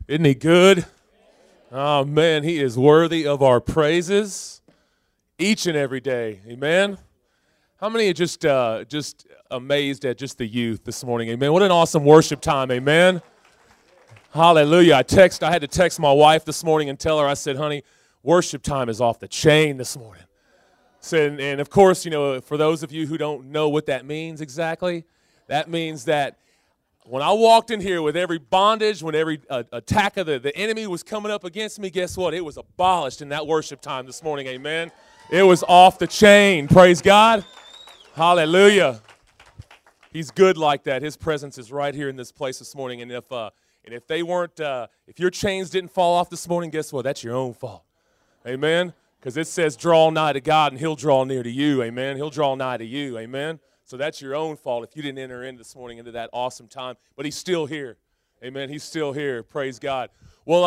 Isn't he good? Oh, man, he is worthy of our praises each and every day. Amen? How many are just amazed at just the youth this morning? Amen. What an awesome worship time. Amen. Hallelujah. I had to text my wife this morning and tell her, I said, honey, worship time is off the chain this morning. So, and of course, you know, for those of you who don't know what that means exactly, that means that when I walked in here with every bondage, when every attack of the enemy was coming up against me, guess what? It was abolished in that worship time this morning, amen? It was off the chain, praise God. Hallelujah. He's good like that. His presence is right here in this place this morning, and if they weren't, if your chains didn't fall off this morning, guess what? That's your own fault, amen? Because it says draw nigh to God, and he'll draw near to you, amen? He'll draw nigh to you, amen? So that's your own fault if you didn't enter in this morning into that awesome time. But he's still here. Amen. He's still here. Praise God. Well,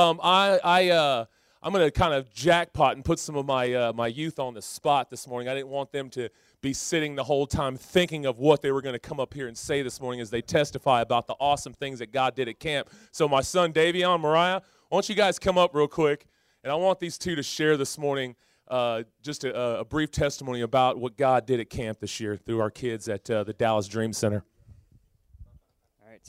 I'm going to kind of jackpot and put some of my youth on the spot this morning. I didn't want them to be sitting the whole time thinking of what they were going to come up here and say this morning as they testify about the awesome things that God did at camp. So my son, Davion, Mariah, why don't you guys come up real quick? And I want these two to share this morning just a brief testimony about what God did at camp this year through our kids at the Dallas Dream Center. All right.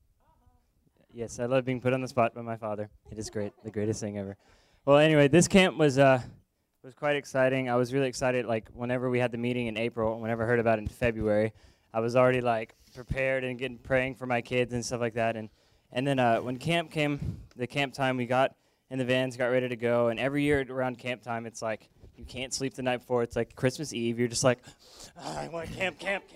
Yes, I love being put on the spot by my father. It is great, the greatest thing ever. Well, anyway, this camp was quite exciting. I was really excited, like, whenever we had the meeting in April, whenever I heard about it in February, I was already, like, prepared and praying for my kids and stuff like that. And then when camp came, the camp time, we got in the vans, got ready to go, and every year around camp time, it's like you can't sleep the night before. It's like Christmas Eve. You're just like, oh, I want camp.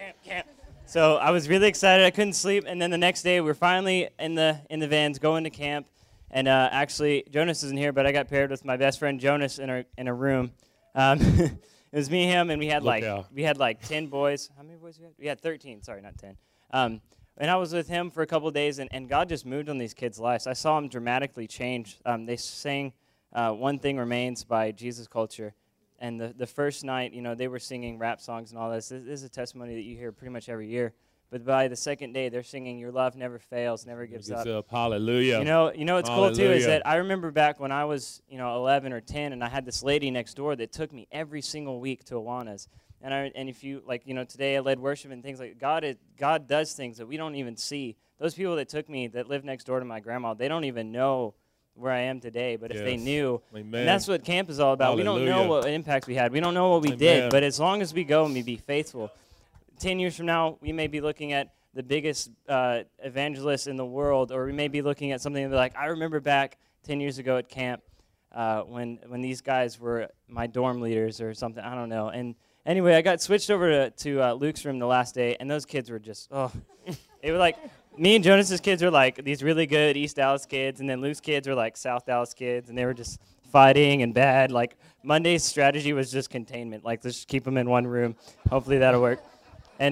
So I was really excited. I couldn't sleep, and then the next day, we were finally in the vans going to camp, and actually, Jonas isn't here, but I got paired with my best friend Jonas in a room. It was me, him, and we had like 10 boys. How many boys we had? We had 13. Sorry, not 10. And I was with him for a couple of days, and God just moved on these kids' lives. I saw them dramatically change. They sang One Thing Remains by Jesus Culture. And the first night, you know, they were singing rap songs and all this. This is a testimony that you hear pretty much every year. But by the second day, they're singing Your Love Never Fails, Never Gives Up. Hallelujah. You know what's cool, too, is that I remember back when I was, 11 or 10, and I had this lady next door that took me every single week to Awana's. And if you, today I led worship and things like God does things that we don't even see. Those people that took me, that lived next door to my grandma, they don't even know where I am today. But if they knew, Amen. And that's what camp is all about. Hallelujah. We don't know what impact we had. We don't know what we did. But as long as we go and we be faithful, 10 years from now, we may be looking at the biggest evangelist in the world, or we may be looking at something like, I remember back 10 years ago at camp when these guys were my dorm leaders or something. I don't know. And anyway, I got switched over to Luke's room the last day, and those kids were just, It was like, me and Jonas's kids were like these really good East Dallas kids, and then Luke's kids were like South Dallas kids, and they were just fighting and bad. Like, Monday's strategy was just containment. Like, let's just keep them in one room. Hopefully that'll work. And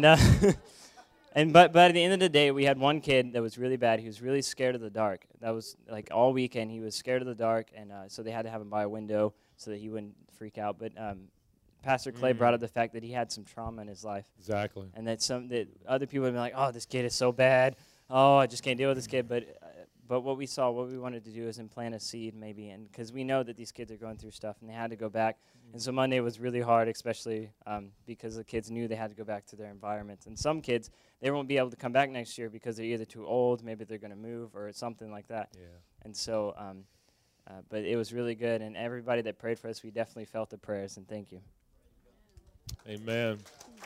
but at the end of the day, we had one kid that was really bad. He was really scared of the dark. That was like all weekend. He was scared of the dark, and so they had to have him by a window so that he wouldn't freak out. But Pastor Clay brought up the fact that he had some trauma in his life. Exactly. And that other people would be like, oh, this kid is so bad. Oh, I just can't deal with this kid. But what we wanted to do is implant a seed maybe, and because we know that these kids are going through stuff, and they had to go back. And so Monday was really hard, especially because the kids knew they had to go back to their environments. And some kids, they won't be able to come back next year because they're either too old, maybe they're going to move, or something like that. Yeah. And so, but it was really good, and everybody that prayed for us, we definitely felt the prayers, and thank you. Amen.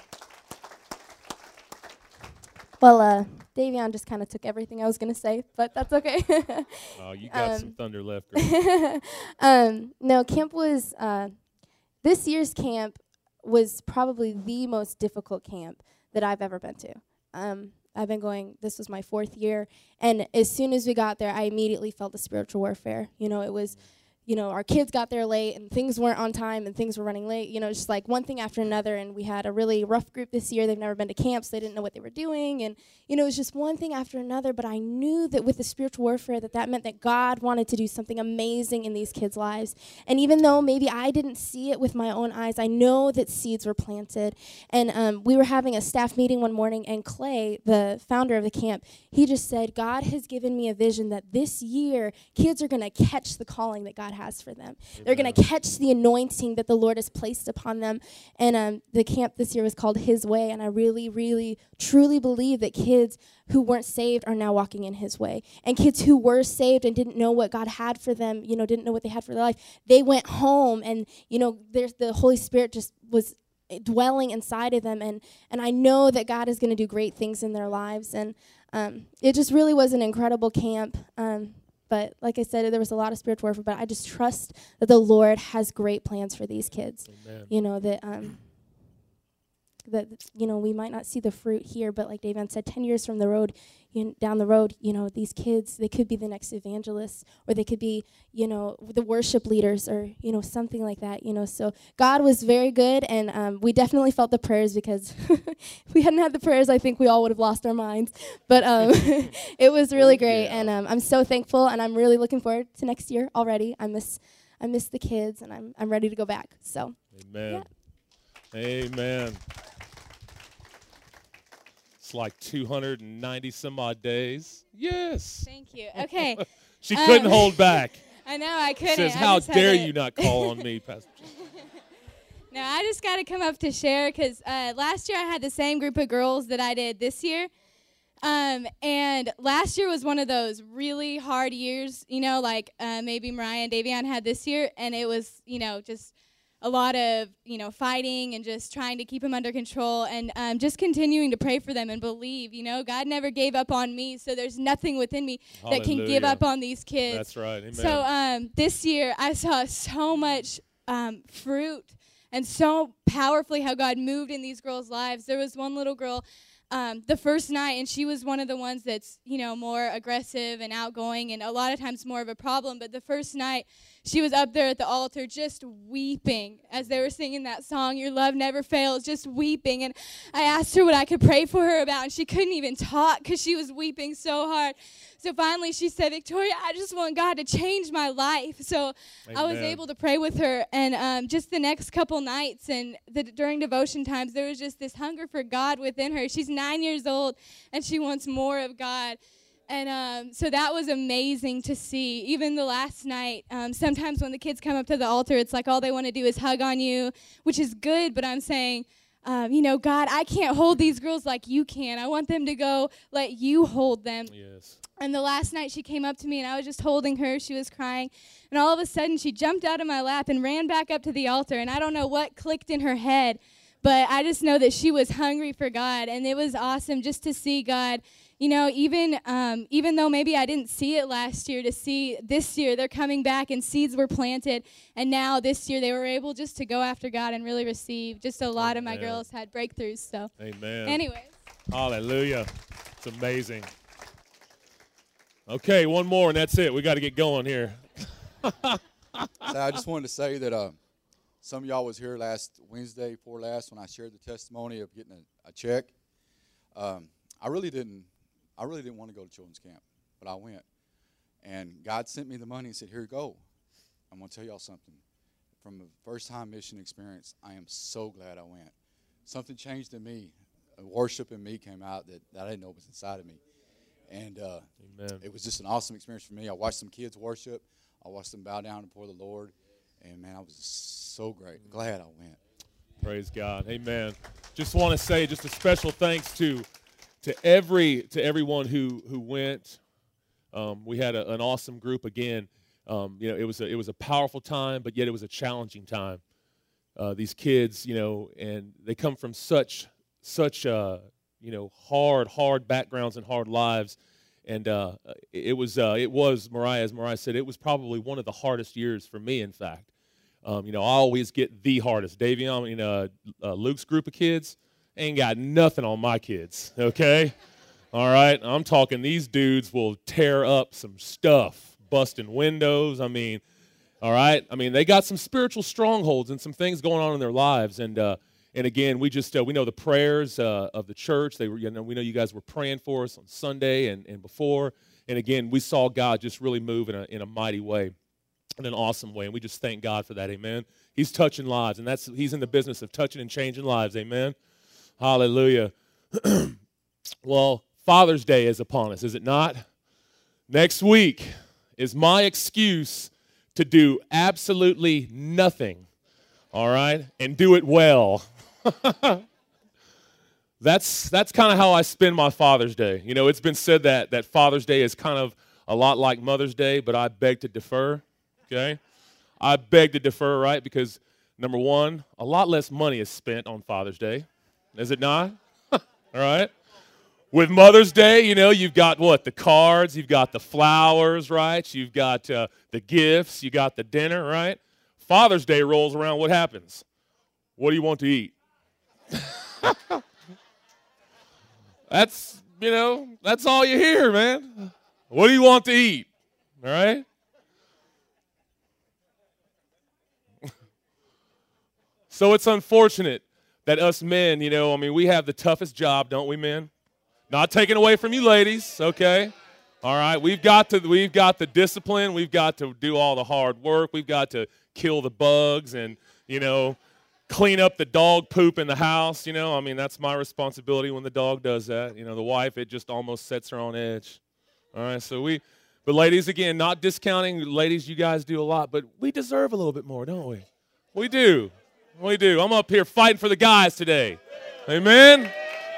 Well, Davion just kind of took everything I was going to say, but that's okay. Oh, you got some thunder left, girl. No, camp was, this year's camp was probably the most difficult camp that I've ever been to. I've been going, this was my 4th year, and as soon as we got there, I immediately felt the spiritual warfare. You know, it was, our kids got there late and things weren't on time and things were running late, just like one thing after another. And we had a really rough group this year. They've never been to camp, so they didn't know what they were doing. And, it was just one thing after another. But I knew that with the spiritual warfare that meant that God wanted to do something amazing in these kids' lives. And even though maybe I didn't see it with my own eyes, I know that seeds were planted. And we were having a staff meeting one morning, and Clay, the founder of the camp, he just said, God has given me a vision that this year kids are going to catch the calling that God has for them. Amen. They're going to catch the anointing that the Lord has placed upon them. And the camp this year was called His Way, and I really, really, truly believe that kids who weren't saved are now walking in His way. And kids who were saved and didn't know what God had for them, didn't know what they had for their life, they went home, and, there's the Holy Spirit just was dwelling inside of them. And I know that God is going to do great things in their lives. And it just really was an incredible camp. But like I said, there was a lot of spiritual warfare, but I just trust that the Lord has great plans for these kids. Amen. That we might not see the fruit here, but like David said, 10 years from the road, down the road, these kids, they could be the next evangelists, or they could be, the worship leaders, or, something like that, So God was very good, and we definitely felt the prayers, because if we hadn't had the prayers, I think we all would have lost our minds. But it was really great, yeah. And I'm so thankful, and I'm really looking forward to next year already. I miss the kids, and I'm ready to go back. So, amen. Yeah. Amen. It's like 290 some odd days. Yes. Thank you. Okay. She couldn't hold back. I know, I couldn't. Says, how dare you not call on me, Pastor? No, I just got to come up to share, because last year I had the same group of girls that I did this year. And last year was one of those really hard years, like maybe Mariah and Davion had this year. And it was, just a lot of, fighting and just trying to keep them under control, and just continuing to pray for them and believe, God never gave up on me, so there's nothing within me Hallelujah. That can give up on these kids. That's right. Amen. So this year I saw so much fruit, and so powerfully how God moved in these girls' lives. There was one little girl the first night, and she was one of the ones that's, more aggressive and outgoing and a lot of times more of a problem. But the first night, she was up there at the altar just weeping as they were singing that song, Your Love Never Fails, just weeping. And I asked her what I could pray for her about, and she couldn't even talk because she was weeping so hard. So finally she said, Victoria, I just want God to change my life. So Amen. I was able to pray with her. And just the next couple nights and during devotion times, there was just this hunger for God within her. She's 9 years old, and she wants more of God. And so that was amazing to see. Even the last night, sometimes when the kids come up to the altar, it's like all they want to do is hug on you, which is good, but I'm saying, God, I can't hold these girls like you can. I want them to go let you hold them. Yes. And the last night she came up to me, and I was just holding her. She was crying. And all of a sudden, she jumped out of my lap and ran back up to the altar. And I don't know what clicked in her head, but I just know that she was hungry for God. And it was awesome just to see God, even though maybe I didn't see it last year, to see this year they're coming back and seeds were planted. And now this year they were able just to go after God and really receive. Just a lot of my girls had breakthroughs. So, Amen. Anyways. Hallelujah. It's amazing. Okay, one more, and that's it. We got to get going here. So I just wanted to say that some of y'all was here last Wednesday, before last, when I shared the testimony of getting a check. I really didn't want to go to children's camp, but I went. And God sent me the money and said, here you go. I'm going to tell y'all something. From the first-time mission experience, I am so glad I went. Something changed in me. Worship in me came out that I didn't know was inside of me. And it was just an awesome experience for me. I watched some kids worship. I watched them bow down before the Lord. And, man, I was so great. Glad I went. Praise God. Amen. Just want to say just a special thanks to everyone who went. We had an awesome group again. It was a powerful time, but yet it was a challenging time. These kids, and they come from such hard backgrounds and hard lives, and it was Mariah, as Mariah said, it was probably one of the hardest years for me. In fact, I always get the hardest. Davion, Luke's group of kids ain't got nothing on my kids. Okay, all right. I'm talking these dudes will tear up some stuff, busting windows. I mean, All right? I mean, they got some spiritual strongholds and some things going on in their lives. And again, we just we know the prayers of the church. They were, we know you guys were praying for us on Sunday and before. And again, we saw God just really move in a mighty way, in an awesome way. And we just thank God for that. Amen. He's touching lives, and He's in the business of touching and changing lives. Amen. Hallelujah. Well, Father's Day is upon us, is it not? Next week is my excuse to do absolutely nothing, all right, and do it well. That's kind of how I spend my Father's Day. You know, it's been said that Father's Day is kind of a lot like Mother's Day, but I beg to defer, okay? I beg to defer, right, because, number one, a lot less money is spent on Father's Day, is it not? All right? With Mother's Day, you know, you've got what? The cards, you've got the flowers, right? You've got the gifts, you got the dinner, right? Father's Day rolls around, what happens? What do you want to eat? That's, you know, that's all you hear, man. What do you want to eat? All right? So it's unfortunate that us men, you know, I mean, we have the toughest job, don't we, men? Not taken away from you ladies, okay? All right, we've got the discipline. We've got to do all the hard work. We've got to kill the bugs and, you know, clean up the dog poop in the house. You know, I mean, that's my responsibility when the dog does that. You know, the wife, it just almost sets her on edge. All right, but ladies, again, not discounting. Ladies, you guys do a lot, but we deserve a little bit more, don't we? We do. We do. I'm up here fighting for the guys today. Amen?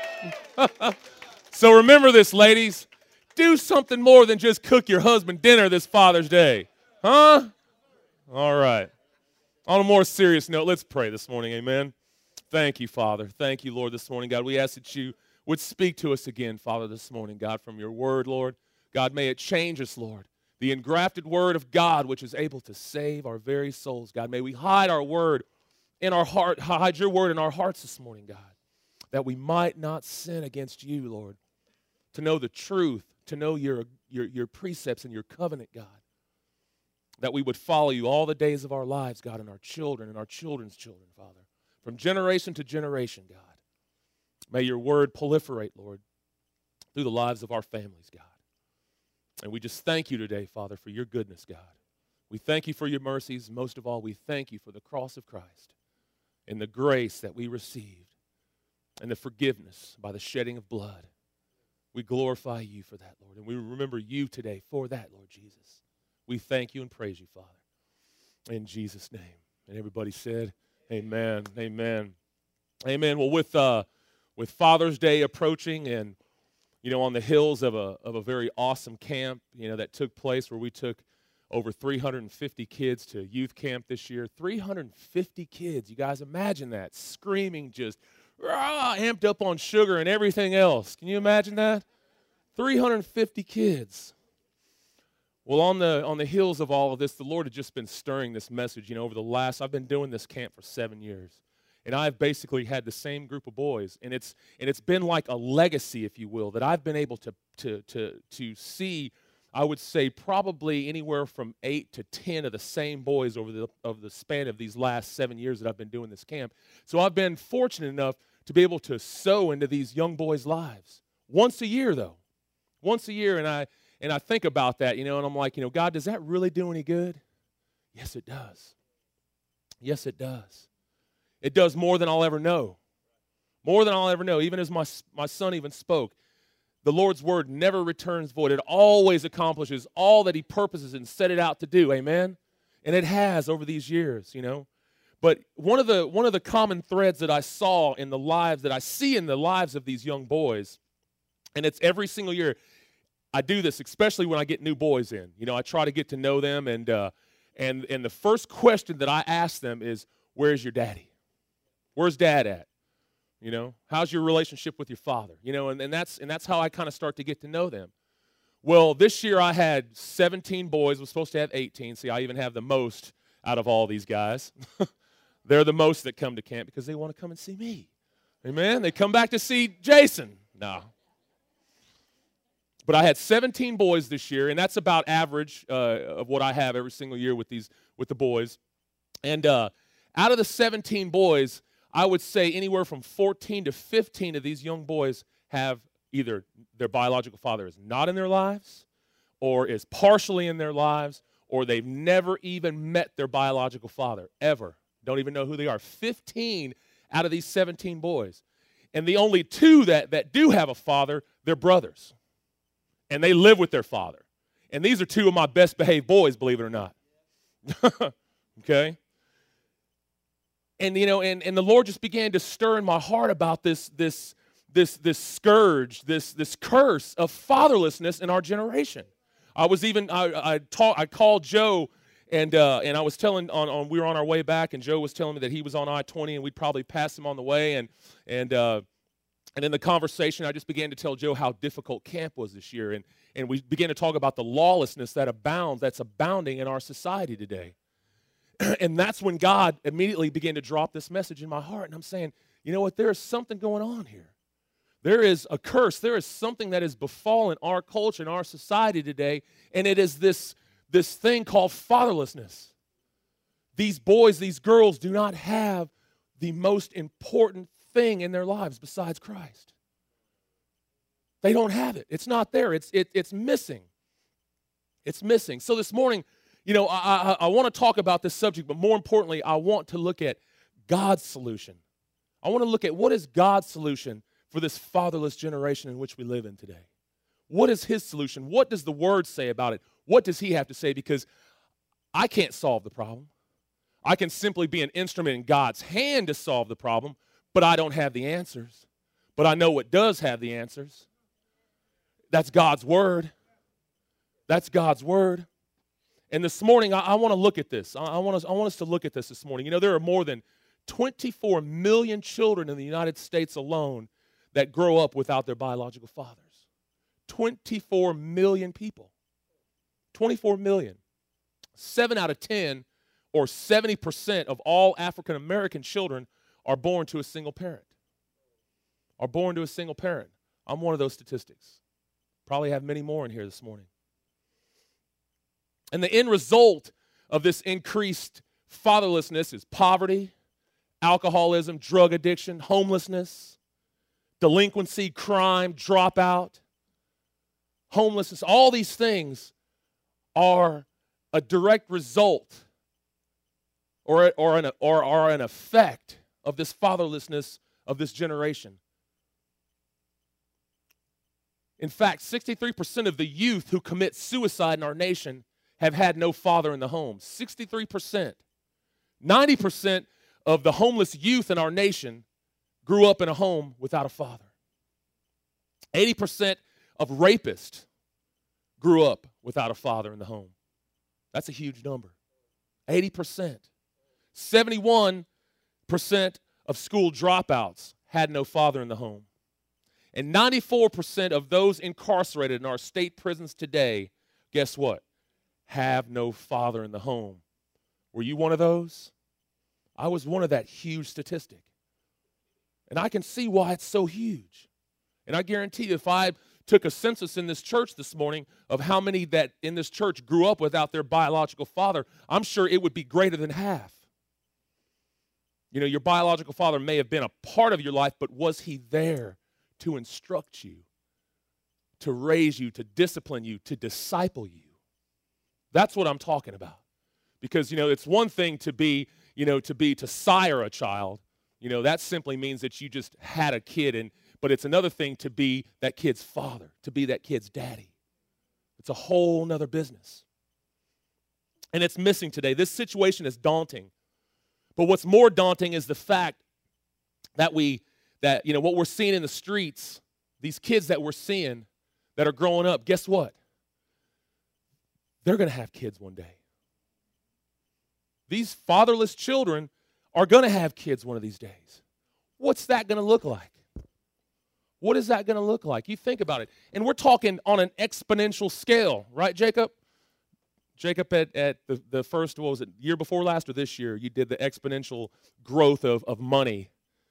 So remember this, ladies. Do something more than just cook your husband dinner this Father's Day. Huh? All right. On a more serious note, let's pray this morning. Amen? Thank you, Father. Thank you, Lord, this morning. God, we ask that you would speak to us again, Father, this morning, God, from your word, Lord. God, may it change us, Lord. The engrafted word of God, which is able to save our very souls. God, may we hide our word in our heart, hide your word in our hearts this morning, God, that we might not sin against you, Lord. To know the truth, to know your precepts and your covenant, God. That we would follow you all the days of our lives, God, and our children and our children's children, Father. From generation to generation, God. May your word proliferate, Lord, through the lives of our families, God. And we just thank you today, Father, for your goodness, God. We thank you for your mercies. Most of all, we thank you for the cross of Christ and the grace that we received and the forgiveness by the shedding of blood. We glorify you for that, Lord, and we remember you today for that, Lord Jesus. We thank you and praise you, Father, in Jesus' name. And everybody said, amen, amen, amen. Well, with Father's Day approaching and, you know, on the hills of a very awesome camp, you know, that took place where we took over 350 kids to youth camp this year. 350 kids, you guys imagine that, screaming just amped up on sugar and everything else. Can you imagine that? 350 kids. Well, on the heels of all of this, the Lord had just been stirring this message, you know, I've been doing this camp for 7 years. And I've basically had the same group of boys. And it's been like a legacy, if you will, that I've been able to see, I would say probably anywhere from 8 to 10 of the same boys over the span of these last 7 years that I've been doing this camp. So I've been fortunate enough to be able to sow into these young boys' lives. Once a year, though. Once a year, and I think about that, you know, and I'm like, you know, God, does that really do any good? Yes, it does. Yes, it does. It does more than I'll ever know. More than I'll ever know. Even as my son even spoke, the Lord's word never returns void. It always accomplishes all that he purposes and set it out to do. Amen? And it has over these years, you know. But one of the common threads that I saw in the lives, that I see in the lives of these young boys, and it's every single year, I do this, especially when I get new boys in. You know, I try to get to know them, and the first question that I ask them is, where's your daddy? Where's dad at? You know, how's your relationship with your father? You know, and that's how I kind of start to get to know them. Well, this year I had 17 boys. I was supposed to have 18. See, I even have the most out of all these guys. They're the most that come to camp because they want to come and see me. Amen? They come back to see Jason. No. But I had 17 boys this year, and that's about average of what I have every single year with the boys. And out of the 17 boys, I would say anywhere from 14 to 15 of these young boys have either their biological father is not in their lives, or is partially in their lives, or they've never even met their biological father, ever. Don't even know who they are. 15 out of these 17 boys. And the only 2 that do have a father, they're brothers. And they live with their father. And these are 2 of my best behaved boys, believe it or not. Okay? And, you know, and the Lord just began to stir in my heart about this scourge, this curse of fatherlessness in our generation. I called Joe, and I was telling we were on our way back, and Joe was telling me that he was on I-20, and we'd probably pass him on the way, and in the conversation, I just began to tell Joe how difficult camp was this year, and we began to talk about the lawlessness that's abounding in our society today. And that's when God immediately began to drop this message in my heart, and I'm saying, you know what, there is something going on here. There is a curse. There is something that has befallen our culture and our society today, and it is this thing called fatherlessness. These boys, these girls do not have the most important thing in their lives besides Christ. They don't have it. It's not there. It's missing. It's missing. So this morning, you know, I want to talk about this subject, but more importantly, I want to look at God's solution. I want to look at what is God's solution for this fatherless generation in which we live in today. What is his solution? What does the word say about it? What does he have to say? Because I can't solve the problem. I can simply be an instrument in God's hand to solve the problem, but I don't have the answers. But I know what does have the answers. That's God's word. That's God's word. And this morning, I want to look at this. I want us to look at this morning. You know, there are more than 24 million children in the United States alone that grow up without their biological fathers. 24 million people. 24 million. 7 out of 10, or 70% of all African American children are born to a single parent. Are born to a single parent. I'm one of those statistics. Probably have many more in here this morning. And the end result of this increased fatherlessness is poverty, alcoholism, drug addiction, homelessness, delinquency, crime, dropout, homelessness. All these things are a direct result or an effect of this fatherlessness of this generation. In fact, 63% of the youth who commit suicide in our nation have had no father in the home. 63%. 90% of the homeless youth in our nation grew up in a home without a father. 80% of rapists grew up without a father in the home. That's a huge number. 80%. 71% of school dropouts had no father in the home. And 94% of those incarcerated in our state prisons today, guess what? Have no father in the home. Were you one of those? I was one of that huge statistic. And I can see why it's so huge. And I guarantee you, if I took a census in this church this morning of how many that in this church grew up without their biological father, I'm sure it would be greater than half. You know, your biological father may have been a part of your life, but was he there to instruct you, to raise you, to discipline you, to disciple you? That's what I'm talking about. Because, you know, it's one thing to be, to sire a child. You know, that simply means that you just had a kid, but it's another thing to be that kid's father, to be that kid's daddy. It's a whole nother business. And it's missing today. This situation is daunting. But what's more daunting is the fact that what we're seeing in the streets, these kids that we're seeing that are growing up, guess what? They're going to have kids one day. These fatherless children are going to have kids one of these days. What's that going to look like? What is that going to look like? You think about it. And we're talking on an exponential scale, right, Jacob? Jacob, at the first, what was it, year before last or this year, you did the exponential growth of money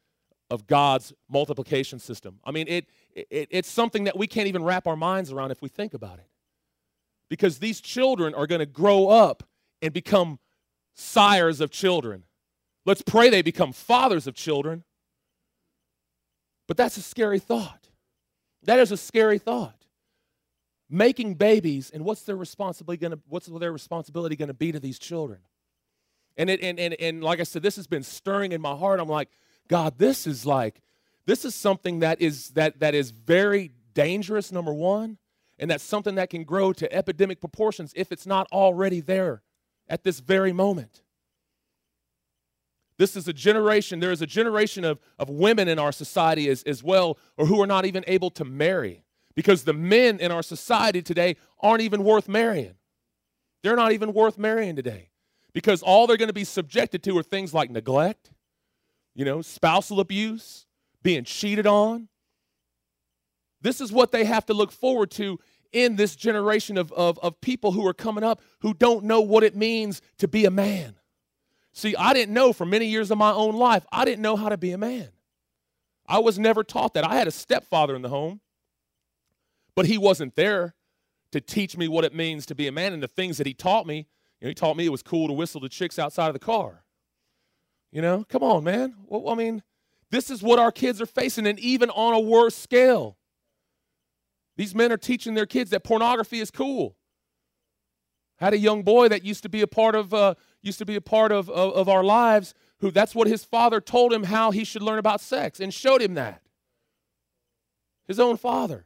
of God's multiplication system. I mean, it's something that we can't even wrap our minds around if we think about it. Because these children are going to grow up and become sires of children. Let's pray they become fathers of children. But that's a scary thought. That is a scary thought. Making babies, and what's their responsibility going to be to these children? And like I said, this has been stirring in my heart. I'm like, God, this is something that is very dangerous, number one, and that's something that can grow to epidemic proportions if it's not already there at this very moment. This is a generation, there is a generation of women in our society as well, or who are not even able to marry. Because the men in our society today aren't even worth marrying. They're not even worth marrying today. Because all they're going to be subjected to are things like neglect, spousal abuse, being cheated on. This is what they have to look forward to in this generation of people who are coming up who don't know what it means to be a man. See, I didn't know for many years of my own life, I didn't know how to be a man. I was never taught that. I had a stepfather in the home, but he wasn't there to teach me what it means to be a man. And the things that he taught me, he taught me it was cool to whistle to chicks outside of the car. Come on, man. Well, I mean, this is what our kids are facing, and even on a worse scale. These men are teaching their kids that pornography is cool. Had a young boy that used to be a part of our lives, who that's what his father told him how he should learn about sex and showed him that. His own father.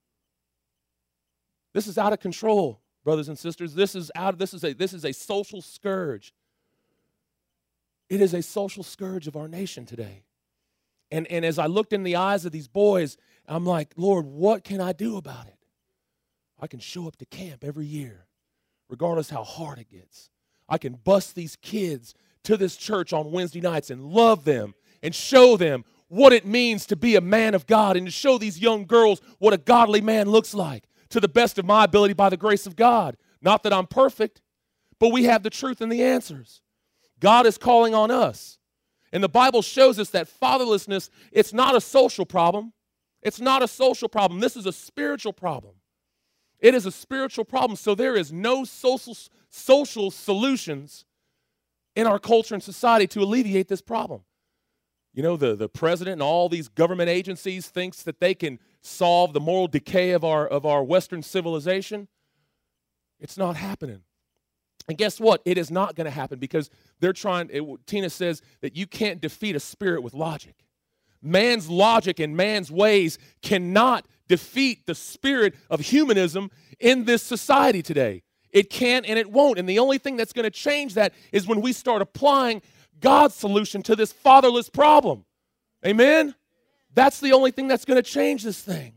This is out of control, brothers and sisters. This is a social scourge. It is a social scourge of our nation today. And as I looked in the eyes of these boys, I'm like, Lord, what can I do about it? I can show up to camp every year, regardless how hard it gets. I can bus these kids to this church on Wednesday nights and love them and show them what it means to be a man of God, and to show these young girls what a godly man looks like to the best of my ability by the grace of God. Not that I'm perfect, but we have the truth and the answers. God is calling on us. And the Bible shows us that fatherlessness, it's not a social problem. It's not a social problem. This is a spiritual problem. It is a spiritual problem. So there is no social solutions in our culture and society to alleviate this problem. The president and all these government agencies thinks that they can solve the moral decay of our Western civilization. It's not happening. And guess what? It is not going to happen, because Tina says that you can't defeat a spirit with logic. Man's logic and man's ways cannot defeat the spirit of humanism in this society today. It can't and it won't. And the only thing that's going to change that is when we start applying God's solution to this fatherless problem. Amen? That's the only thing that's going to change this thing.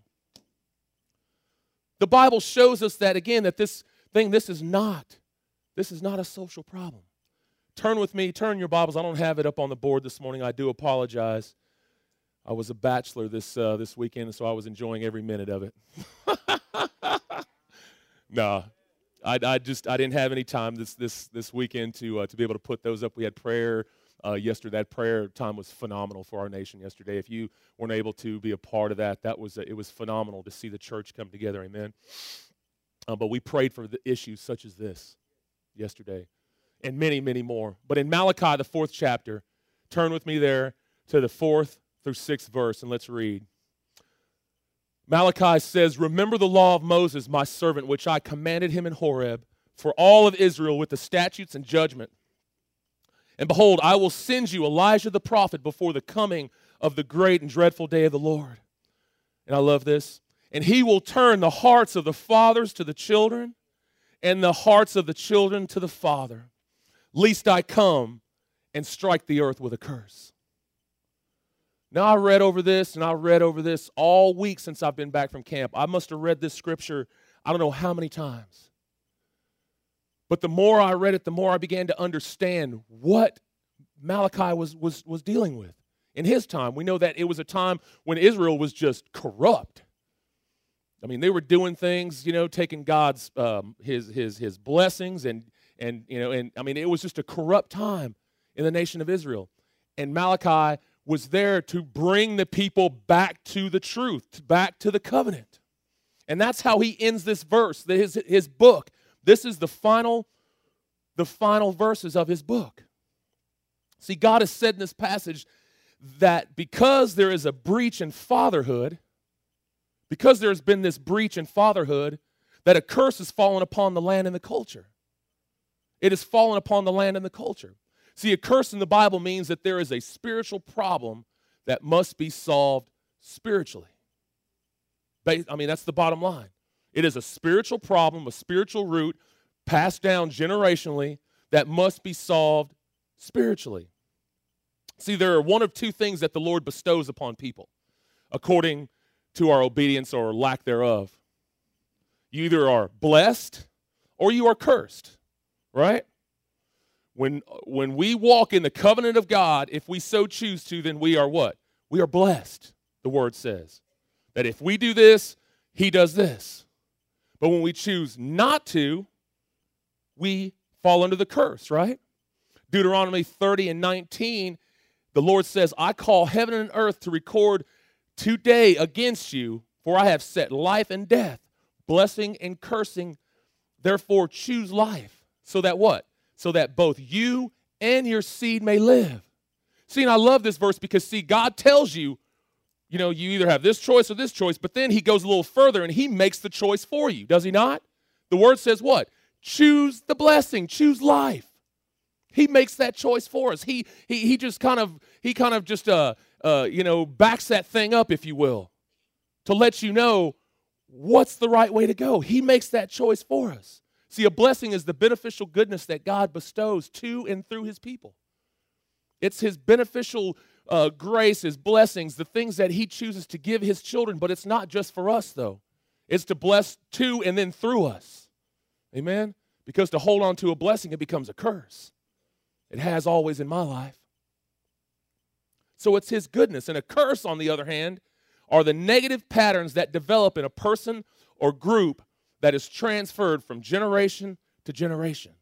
The Bible shows us that, again, that this is not a social problem. Turn your Bibles. I don't have it up on the board this morning. I do apologize. I was a bachelor this weekend, so I was enjoying every minute of it. No, I didn't have any time this weekend to be able to put those up. We had prayer yesterday. That prayer time was phenomenal for our nation yesterday. If you weren't able to be a part of that, it was phenomenal to see the church come together. Amen. But we prayed for the issues such as this yesterday, and many, many more. But in Malachi, the 4th chapter, turn with me there to the 4th through 6th verse, and let's read. Malachi says, "Remember the law of Moses, my servant, which I commanded him in Horeb, for all of Israel with the statutes and judgment. And behold, I will send you Elijah the prophet before the coming of the great and dreadful day of the Lord." And I love this. "And he will turn the hearts of the fathers to the children, and the hearts of the children to the father, lest I come and strike the earth with a curse." Now, I read over this all week since I've been back from camp. I must have read this scripture I don't know how many times. But the more I read it, the more I began to understand what Malachi was dealing with. In his time, we know that it was a time when Israel was just corrupt. I mean, they were doing things, taking God's his blessings, and I mean, it was just a corrupt time in the nation of Israel. And Malachi was there to bring the people back to the truth, back to the covenant. And that's how he ends this verse, his book. This is the final verses of his book. See, God has said in this passage that because there is a breach in fatherhood, because there's been this breach in fatherhood, that a curse has fallen upon the land and the culture. It has fallen upon the land and the culture. See, a curse in the Bible means that there is a spiritual problem that must be solved spiritually. I mean, that's the bottom line. It is a spiritual problem, a spiritual root passed down generationally that must be solved spiritually. See, there are one of two things that the Lord bestows upon people according to our obedience or lack thereof. You either are blessed or you are cursed, right? When we walk in the covenant of God, if we so choose to, then we are what? We are blessed, the word says. That if we do this, he does this. But when we choose not to, we fall under the curse, right? Deuteronomy 30:19, the Lord says, I call heaven and earth to record today against you, for I have set life and death, blessing and cursing. Therefore choose life. So that what? So that both you and your seed may live. See, and I love this verse because, see, God tells you, you either have this choice or this choice, but then he goes a little further and he makes the choice for you, does he not? The word says what? Choose the blessing, choose life. He makes that choice for us. He just kind of backs that thing up, if you will, to let you know what's the right way to go. He makes that choice for us. See, a blessing is the beneficial goodness that God bestows to and through his people. It's his beneficial grace, his blessings, the things that he chooses to give his children, but it's not just for us, though. It's to bless to and then through us. Amen? Because to hold on to a blessing, it becomes a curse. It has always in my life. So it's his goodness. And a curse, on the other hand, are the negative patterns that develop in a person or group that is transferred from generation to generation.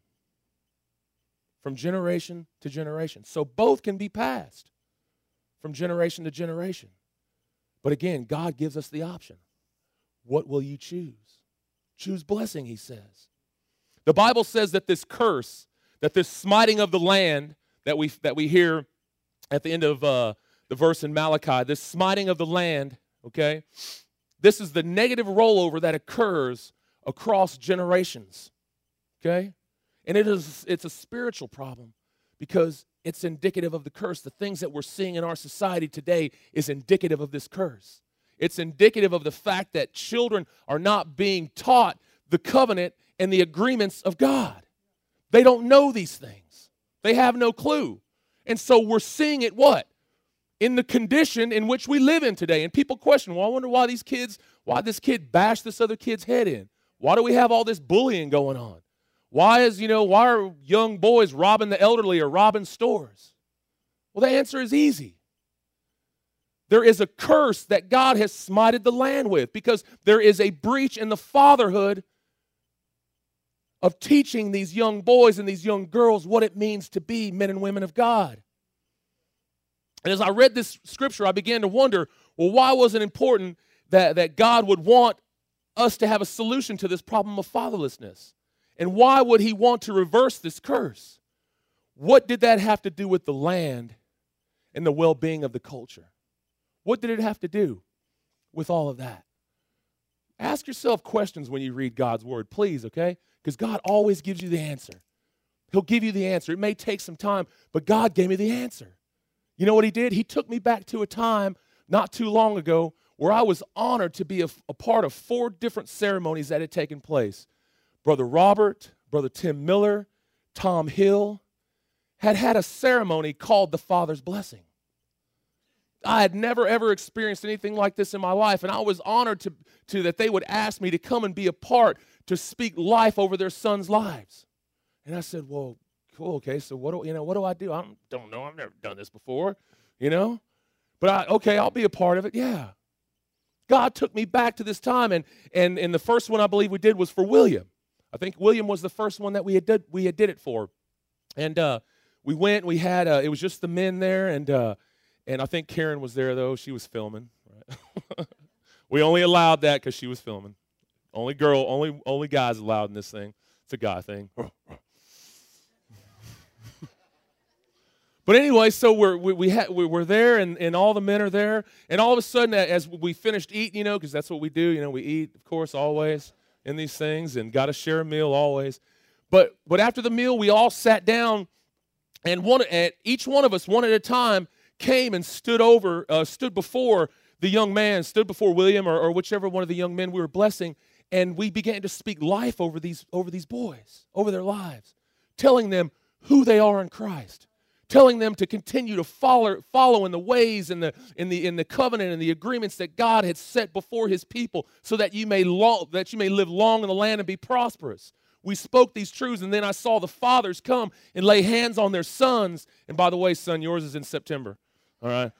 From generation to generation. So both can be passed from generation to generation. But again, God gives us the option. What will you choose? Choose blessing, he says. The Bible says that this curse, that this smiting of the land that we hear at the end of the verse in Malachi, this smiting of the land, okay, this is the negative rollover that occurs across generations, okay? And it's a spiritual problem because it's indicative of the curse. The things that we're seeing in our society today is indicative of this curse. It's indicative of the fact that children are not being taught the covenant and the agreements of God. They don't know these things. They have no clue. And so we're seeing it what? In the condition in which we live in today. And people question, well, I wonder why this kid bashed this other kid's head in. Why do we have all this bullying going on? Why are young boys robbing the elderly or robbing stores? Well, the answer is easy. There is a curse that God has smited the land with because there is a breach in the fatherhood of teaching these young boys and these young girls what it means to be men and women of God. And as I read this scripture, I began to wonder, well, why was it important that God would want us to have a solution to this problem of fatherlessness? And why would he want to reverse this curse? What did that have to do with the land and the well-being of the culture? What did it have to do with all of that? Ask yourself questions when you read God's word, please, okay? Because God always gives you the answer. He'll give you the answer. It may take some time, but God gave me the answer. You know what he did? He took me back to a time not too long ago where I was honored to be a part of 4 different ceremonies that had taken place. Brother Robert, Brother Tim Miller, Tom Hill had a ceremony called the Father's Blessing. I had never, ever experienced anything like this in my life, and I was honored to that they would ask me to come and be a part to speak life over their sons' lives. And I said, well, cool, okay, so what do I do? I don't know. I've never done this before, But I'll be a part of it, yeah. God took me back to this time, and the first one I believe we did was for William. I think William was the first one that we had did it for. And we went, we had, it was just the men there, and And I think Karen was there, though. She was filming. Right? We only allowed that because she was filming. Only guys allowed in this thing. It's a guy thing. But anyway, so we're there, and all the men are there, and all of a sudden, as we finished eating, because that's what we do, we eat, of course, always in these things, and got to share a meal always. But after the meal, we all sat down, and each one of us, one at a time, came and stood before the young man, stood before William or whichever one of the young men we were blessing, and we began to speak life over these boys, over their lives, telling them who they are in Christ. Telling them to continue to follow in the ways and in the covenant and the agreements that God had set before His people, so that you may live long in the land and be prosperous. We spoke these truths, and then I saw the fathers come and lay hands on their sons. And by the way, son, yours is in September. All right,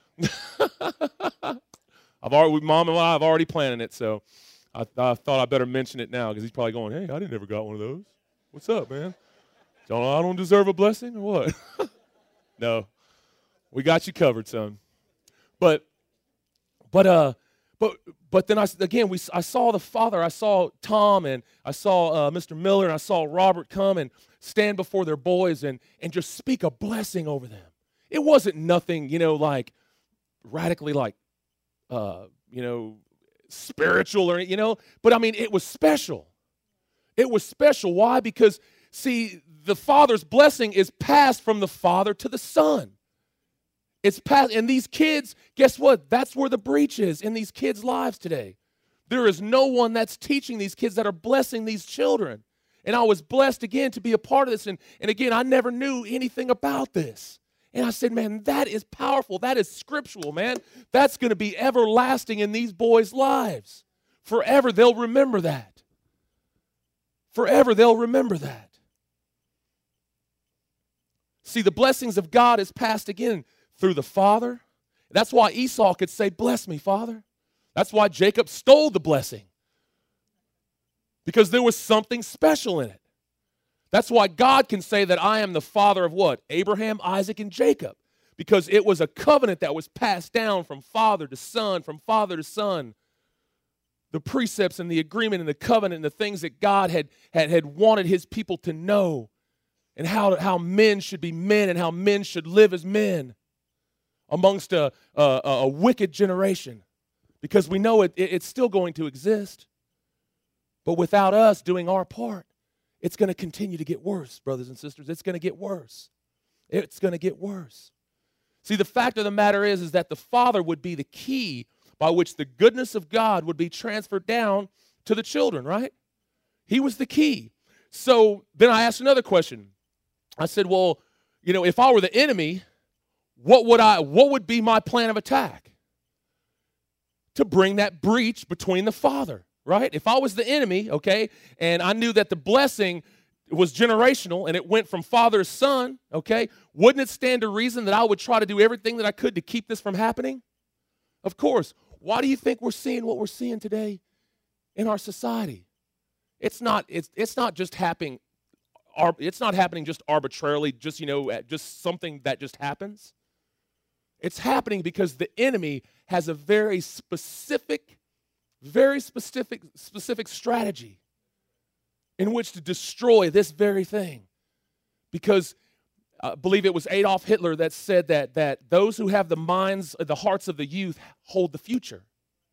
Mom and I have already planned it, so I thought I better mention it now because he's probably going, "Hey, I didn't ever got one of those. What's up, man? I don't deserve a blessing or what?" No, we got you covered, son. But then I saw the father. I saw Tom, and I saw Mr. Miller, and I saw Robert come and stand before their boys and just speak a blessing over them. It wasn't nothing, like radically like, spiritual or but I mean, it was special. It was special. Why? Because see, the Father's blessing is passed from the Father to the Son. It's passed, and these kids, guess what? That's where the breach is in these kids' lives today. There is no one that's teaching these kids that are blessing these children. And I was blessed again to be a part of this. And again, I never knew anything about this. And I said, man, that is powerful. That is scriptural, man. That's going to be everlasting in these boys' lives. Forever, they'll remember that. Forever, they'll remember that. See, the blessings of God is passed again through the Father. That's why Esau could say, "Bless me, Father." That's why Jacob stole the blessing. Because there was something special in it. That's why God can say that I am the father of what? Abraham, Isaac, and Jacob. Because it was a covenant that was passed down from father to son, from father to son. The precepts and the agreement and the covenant and the things that God had wanted His people to know. And how men should be men and how men should live as men amongst a wicked generation. Because we know it's still going to exist. But without us doing our part, it's going to continue to get worse, brothers and sisters. It's going to get worse. It's going to get worse. See, the fact of the matter is that the Father would be the key by which the goodness of God would be transferred down to the children, right? He was the key. So then I asked another question. I said, well, if I were the enemy, what would be my plan of attack? To bring that breach between the Father, right? If I was the enemy, okay, and I knew that the blessing was generational and it went from father to son, okay, wouldn't it stand to reason that I would try to do everything that I could to keep this from happening? Of course. Why do you think we're seeing what we're seeing today in our society? It's not just happening. It's not happening just arbitrarily, just something that just happens. It's happening because the enemy has a very specific strategy in which to destroy this very thing. Because I believe it was Adolf Hitler that said that those who have the hearts of the youth hold the future.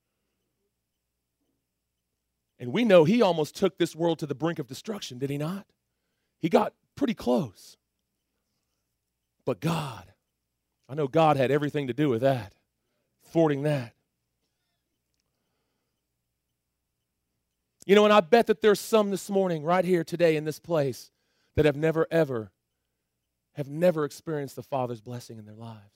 And we know he almost took this world to the brink of destruction, did he not? He got pretty close. But God, I know God had everything to do with that, thwarting that. And I bet that there's some this morning, right here today in this place, that have never experienced the Father's blessing in their lives.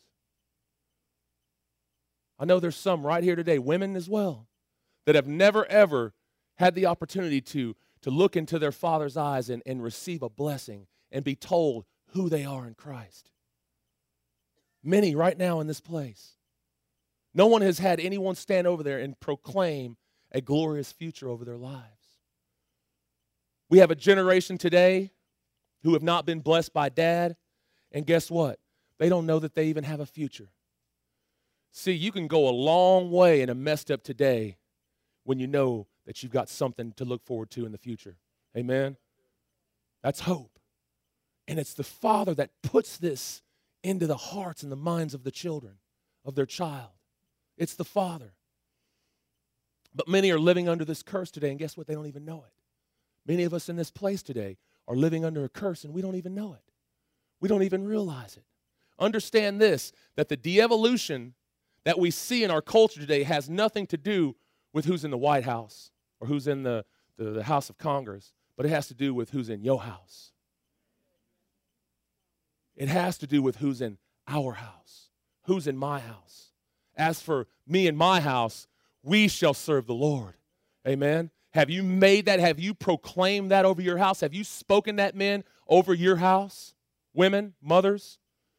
I know there's some right here today, women as well, that have never, ever had the opportunity to look into their Father's eyes and receive a blessing and be told who they are in Christ. Many right now in this place. No one has had anyone stand over there and proclaim a glorious future over their lives. We have a generation today who have not been blessed by dad, and guess what? They don't know that they even have a future. See, you can go a long way in a messed up today when you know that you've got something to look forward to in the future. Amen? That's hope. And it's the Father that puts this into the hearts and the minds of the children, of their child. It's the Father. But many are living under this curse today, and guess what? They don't even know it. Many of us in this place today are living under a curse, and we don't even know it. We don't even realize it. Understand this, that the de-evolution that we see in our culture today has nothing to do with who's in the White House or who's in the House of Congress, but it has to do with who's in your house. It has to do with who's in our house, who's in my house. As for me and my house, we shall serve the Lord. Amen. Have you made that? Have you proclaimed that over your house? Have you spoken that, men, over your house? Women, mothers?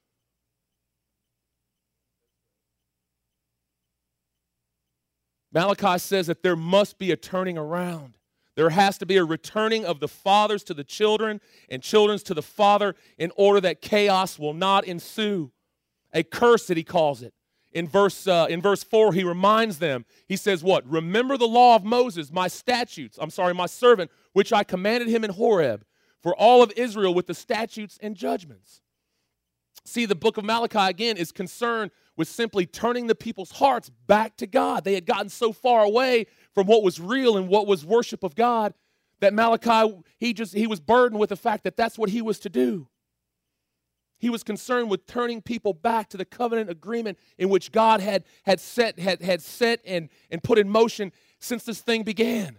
Malachi says that there must be a turning around. There has to be a returning of the fathers to the children and children's to the father in order that chaos will not ensue. A curse that he calls it. In verse 4, he reminds them, he says what? Remember the law of Moses, my servant, which I commanded him in Horeb, for all of Israel with the statutes and judgments. See, the book of Malachi, again, is concerned with simply turning the people's hearts back to God. They had gotten so far away from what was real and what was worship of God that Malachi, he was burdened with the fact that that's what he was to do. He was concerned with turning people back to the covenant agreement in which God had set and put in motion since this thing began.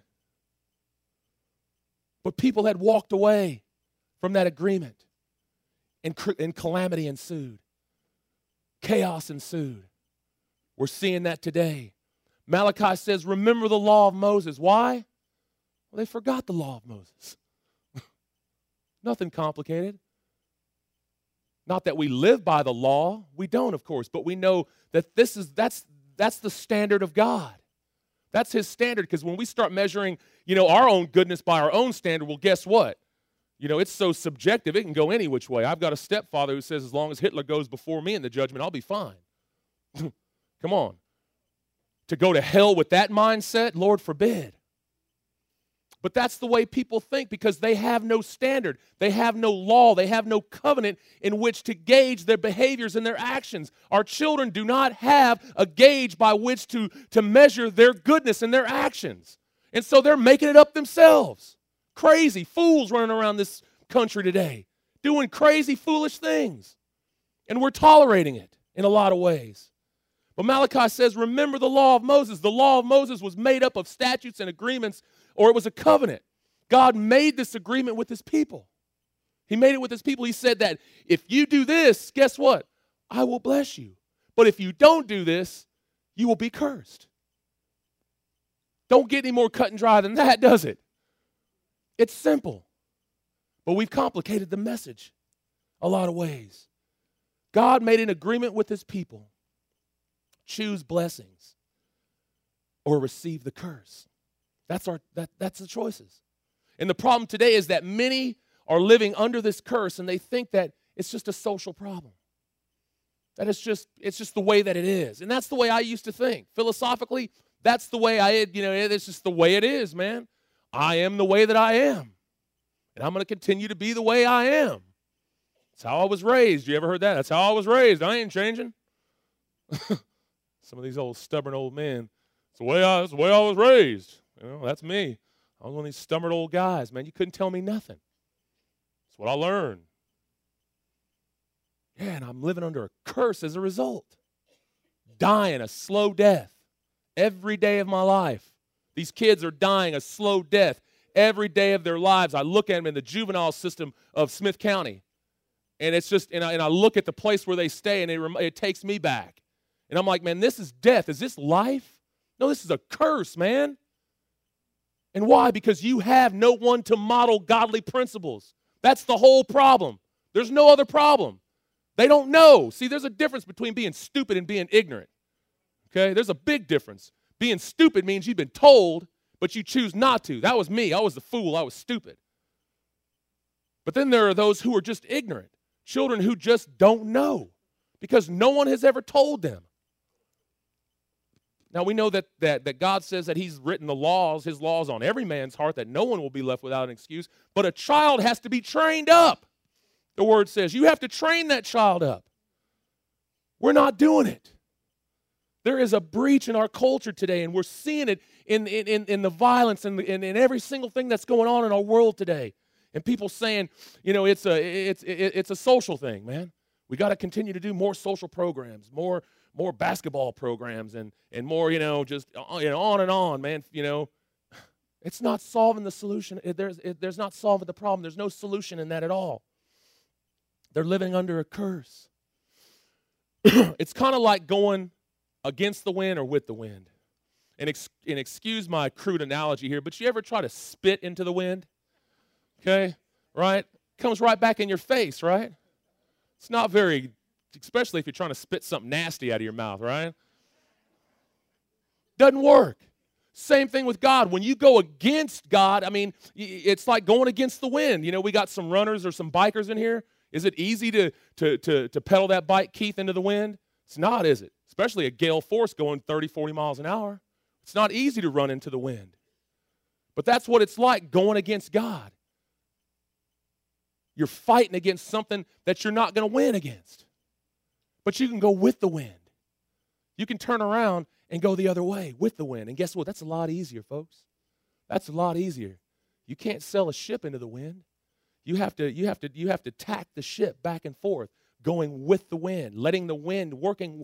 But people had walked away from that agreement, and calamity ensued. Chaos ensued. We're seeing that today. Malachi says, remember the law of Moses. Why? Well, they forgot the law of Moses. Nothing complicated. Not that we live by the law. We don't, of course, but we know that that's the standard of God. That's his standard, because when we start measuring, our own goodness by our own standard, well, guess what? It's so subjective, it can go any which way. I've got a stepfather who says as long as Hitler goes before me in the judgment, I'll be fine. Come on. To go to hell with that mindset, Lord forbid. But that's the way people think, because they have no standard. They have no law. They have no covenant in which to gauge their behaviors and their actions. Our children do not have a gauge by which to measure their goodness and their actions. And so they're making it up themselves. Crazy fools running around this country today, doing crazy, foolish things. And we're tolerating it in a lot of ways. But Malachi says, remember the law of Moses. The law of Moses was made up of statutes and agreements, or it was a covenant. God made this agreement with his people. He made it with his people. He said that if you do this, guess what? I will bless you. But if you don't do this, you will be cursed. Don't get any more cut and dry than that, does it? It's simple. But we've complicated the message a lot of ways. God made an agreement with his people. Choose blessings or receive the curse. That's the choices. And the problem today is that many are living under this curse, and they think that it's just a social problem. That it's just the way that it is. And that's the way I used to think. Philosophically, that's the way it's just the way it is, man. I am the way that I am. And I'm going to continue to be the way I am. That's how I was raised. You ever heard that? That's how I was raised. I ain't changing. Some of these old stubborn old men. It's the way I was raised. That's me. I was one of these stubborn old guys, man. You couldn't tell me nothing. That's what I learned. Yeah, and I'm living under a curse as a result. Dying a slow death every day of my life. These kids are dying a slow death every day of their lives. I look at them in the juvenile system of Smith County, and it's just, and I look at the place where they stay, and it takes me back. And I'm like, man, this is death. Is this life? No, this is a curse, man. And why? Because you have no one to model godly principles. That's the whole problem. There's no other problem. They don't know. See, there's a difference between being stupid and being ignorant. Okay? There's a big difference. Being stupid means you've been told, but you choose not to. That was me. I was the fool. I was stupid. But then there are those who are just ignorant. Children who just don't know because no one has ever told them. Now, we know that God says that he's written the laws, his laws on every man's heart, that no one will be left without an excuse. But a child has to be trained up. The word says you have to train that child up. We're not doing it. There is a breach in our culture today, and we're seeing it in the violence and in every single thing that's going on in our world today. And people saying, it's a social thing, man. We got to continue to do more social programs, more basketball programs, and more, just on and on, man. It's not solving the solution. There's not solving the problem. There's no solution in that at all. They're living under a curse. It's kind of like going against the wind or with the wind. And excuse my crude analogy here, but you ever try to spit into the wind? Okay, right? Comes right back in your face, right? It's not very, especially if you're trying to spit something nasty out of your mouth, right? Doesn't work. Same thing with God. When you go against God, it's like going against the wind. We got some runners or some bikers in here. Is it easy to pedal that bike, Keith, into the wind? It's not, is it? Especially a gale force going 30, 40 miles an hour. It's not easy to run into the wind. But that's what it's like going against God. You're fighting against something that you're not going to win against. But you can go with the wind. You can turn around and go the other way with the wind. And guess what? That's a lot easier, folks. That's a lot easier. You can't sail a ship into the wind. You have to tack the ship back and forth, going with the wind, letting the wind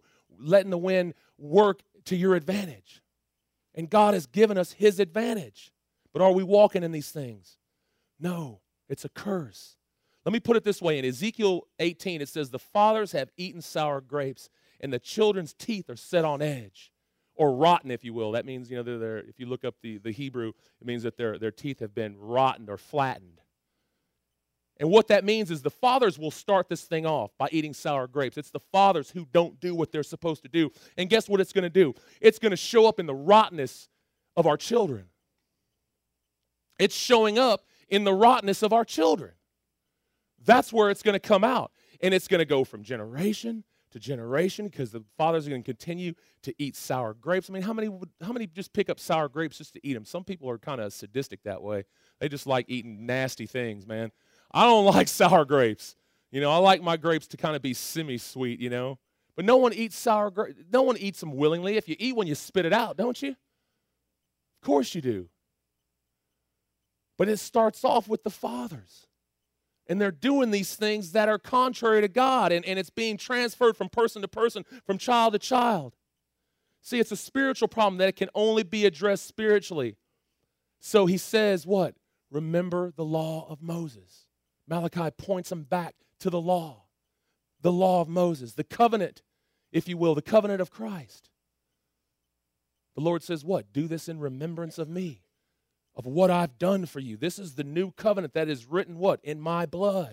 work to your advantage. And God has given us his advantage. But are we walking in these things? No, it's a curse. Let me put it this way. In Ezekiel 18, it says, the fathers have eaten sour grapes, and the children's teeth are set on edge, or rotten, if you will. That means, if you look up the Hebrew, it means that their teeth have been rotten or flattened. And what that means is the fathers will start this thing off by eating sour grapes. It's the fathers who don't do what they're supposed to do. And guess what it's going to do? It's going to show up in the rottenness of our children. It's showing up in the rottenness of our children. That's where it's going to come out. And it's going to go from generation to generation because the fathers are going to continue to eat sour grapes. How many just pick up sour grapes just to eat them? Some people are kind of sadistic that way. They just like eating nasty things, man. I don't like sour grapes. I like my grapes to kind of be semi-sweet, But no one eats sour grapes. No one eats them willingly. If you eat one, you spit it out, don't you? Of course you do. But it starts off with the fathers. And they're doing these things that are contrary to God. And it's being transferred from person to person, from child to child. See, it's a spiritual problem that it can only be addressed spiritually. So he says what? Remember the law of Moses. Malachi points them back to the law of Moses, the covenant, if you will, the covenant of Christ. The Lord says what? Do this in remembrance of me, of what I've done for you. This is the new covenant that is written what? In my blood.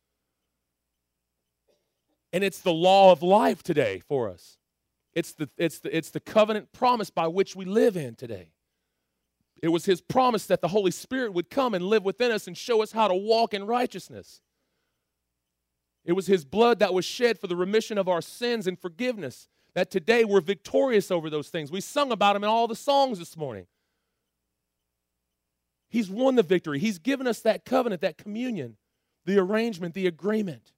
And it's the law of life today for us. It's the covenant promise by which we live in today. It was his promise that the Holy Spirit would come and live within us and show us how to walk in righteousness. It was his blood that was shed for the remission of our sins and forgiveness, that today we're victorious over those things. We sung about him in all the songs this morning. He's won the victory. He's given us that covenant, that communion, the arrangement, the agreement.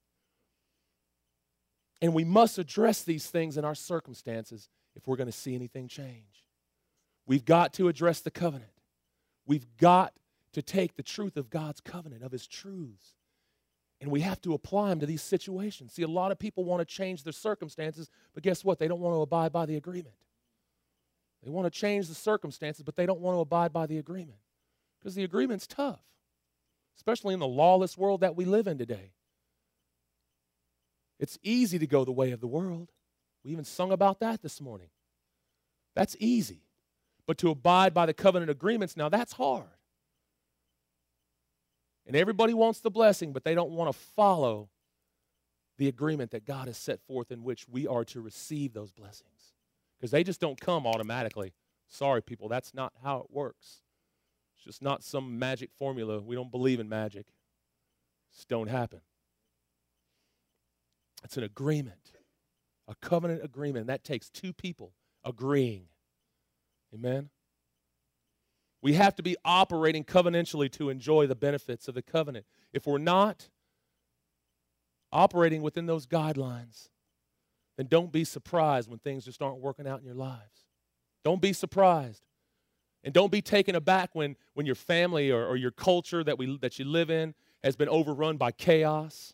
And we must address these things in our circumstances if we're going to see anything change. We've got to address the covenant. We've got to take the truth of God's covenant, of his truths, and we have to apply them to these situations. See, a lot of people want to change their circumstances, but guess what? They don't want to abide by the agreement. They want to change the circumstances, but they don't want to abide by the agreement because the agreement's tough, especially in the lawless world that we live in today. It's easy to go the way of the world. We even sung about that this morning. That's easy. But to abide by the covenant agreements, now that's hard. And everybody wants the blessing, but they don't want to follow the agreement that God has set forth in which we are to receive those blessings. Because they just don't come automatically. Sorry, people, that's not how it works. It's just not some magic formula. We don't believe in magic. It just don't happen. It's an agreement, a covenant agreement. And that takes two people agreeing. Amen? We have to be operating covenantally to enjoy the benefits of the covenant. If we're not operating within those guidelines, then don't be surprised when things just aren't working out in your lives. Don't be surprised. And don't be taken aback when your family or your culture that you live in has been overrun by chaos,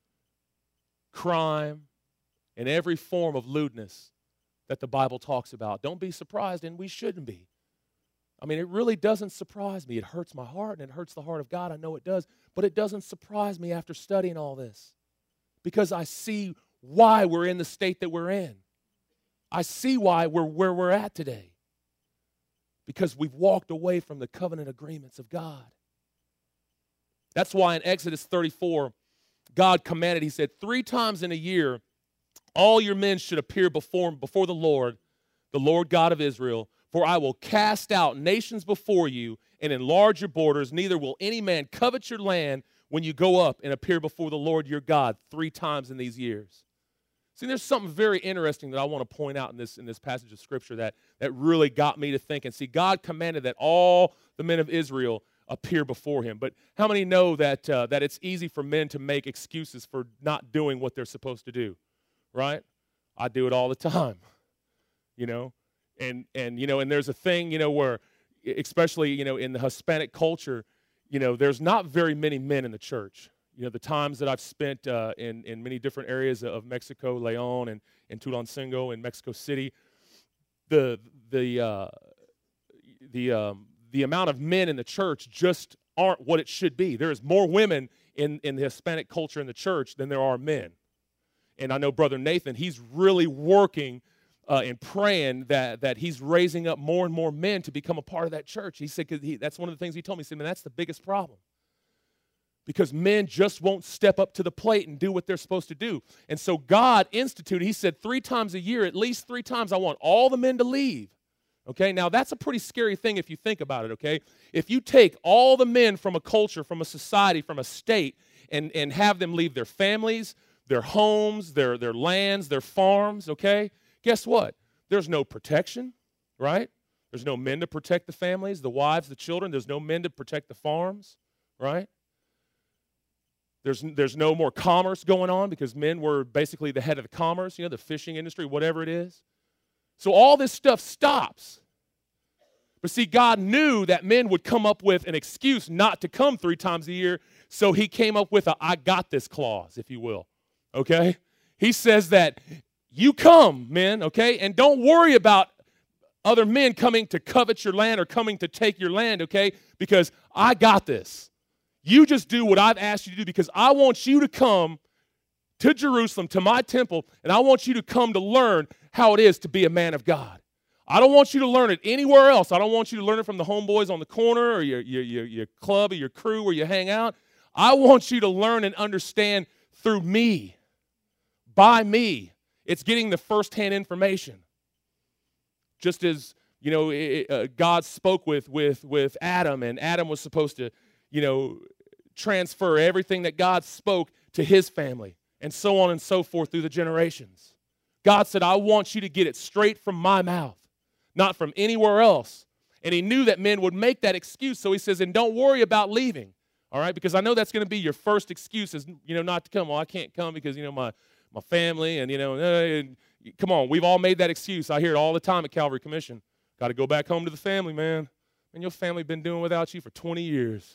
crime, and every form of lewdness that the Bible talks about. Don't be surprised, and we shouldn't be. I mean, it really doesn't surprise me. It hurts my heart, and it hurts the heart of God. I know it does. But it doesn't surprise me after studying all this, because I see why we're in the state that we're in. I see why we're where we're at today, because we've walked away from the covenant agreements of God. That's why in Exodus 34, God commanded, he said, 3 times in a year, all your men should appear before the Lord God of Israel, for I will cast out nations before you and enlarge your borders. Neither will any man covet your land when you go up and appear before the Lord your God 3 times in these years. See, there's something very interesting that I want to point out in this passage of Scripture that really got me to think. And see, God commanded that all the men of Israel appear before him. But how many know that it's easy for men to make excuses for not doing what they're supposed to do, right? I do it all the time, you know. And there's a thing, where, especially, in the Hispanic culture, there's not very many men in the church. The times that I've spent in many different areas of Mexico, Leon and Tulancingo and Mexico City, the amount of men in the church just aren't what it should be. There's more women in the Hispanic culture in the church than there are men. And I know Brother Nathan, he's really working and praying that he's raising up more and more men to become a part of that church. He said, because that's one of the things he told me. He said, man, that's the biggest problem. Because men just won't step up to the plate and do what they're supposed to do. And so God instituted, he said 3 times a year, at least 3 times, I want all the men to leave. Okay, now that's a pretty scary thing if you think about it, okay? If you take all the men from a culture, from a society, from a state, and have them leave their families, their homes, their lands, their farms, okay? Guess what? There's no protection, right? There's no men to protect the families, the wives, the children. There's no men to protect the farms, right? There's no more commerce going on because men were basically the head of the commerce, the fishing industry, whatever it is. So all this stuff stops. But see, God knew that men would come up with an excuse not to come 3 times a year, so he came up with a I got this clause, if you will, okay? He says that you come, men, okay, and don't worry about other men coming to covet your land or coming to take your land, okay, because I got this. You just do what I've asked you to do, because I want you to come to Jerusalem, to my temple, and I want you to come to learn how it is to be a man of God. I don't want you to learn it anywhere else. I don't want you to learn it from the homeboys on the corner or your club or your crew where you hang out. I want you to learn and understand through me, by me. It's getting the firsthand information. Just as, God spoke with Adam, and Adam was supposed to, transfer everything that God spoke to his family, and so on and so forth through the generations. God said, I want you to get it straight from my mouth, not from anywhere else. And he knew that men would make that excuse, so he says, and don't worry about leaving, all right? Because I know that's going to be your first excuse is, not to come. Well, I can't come because, my family and, come on, we've all made that excuse. I hear it all the time at Calvary Commission. Got to go back home to the family, man. And your family been doing without you for 20 years.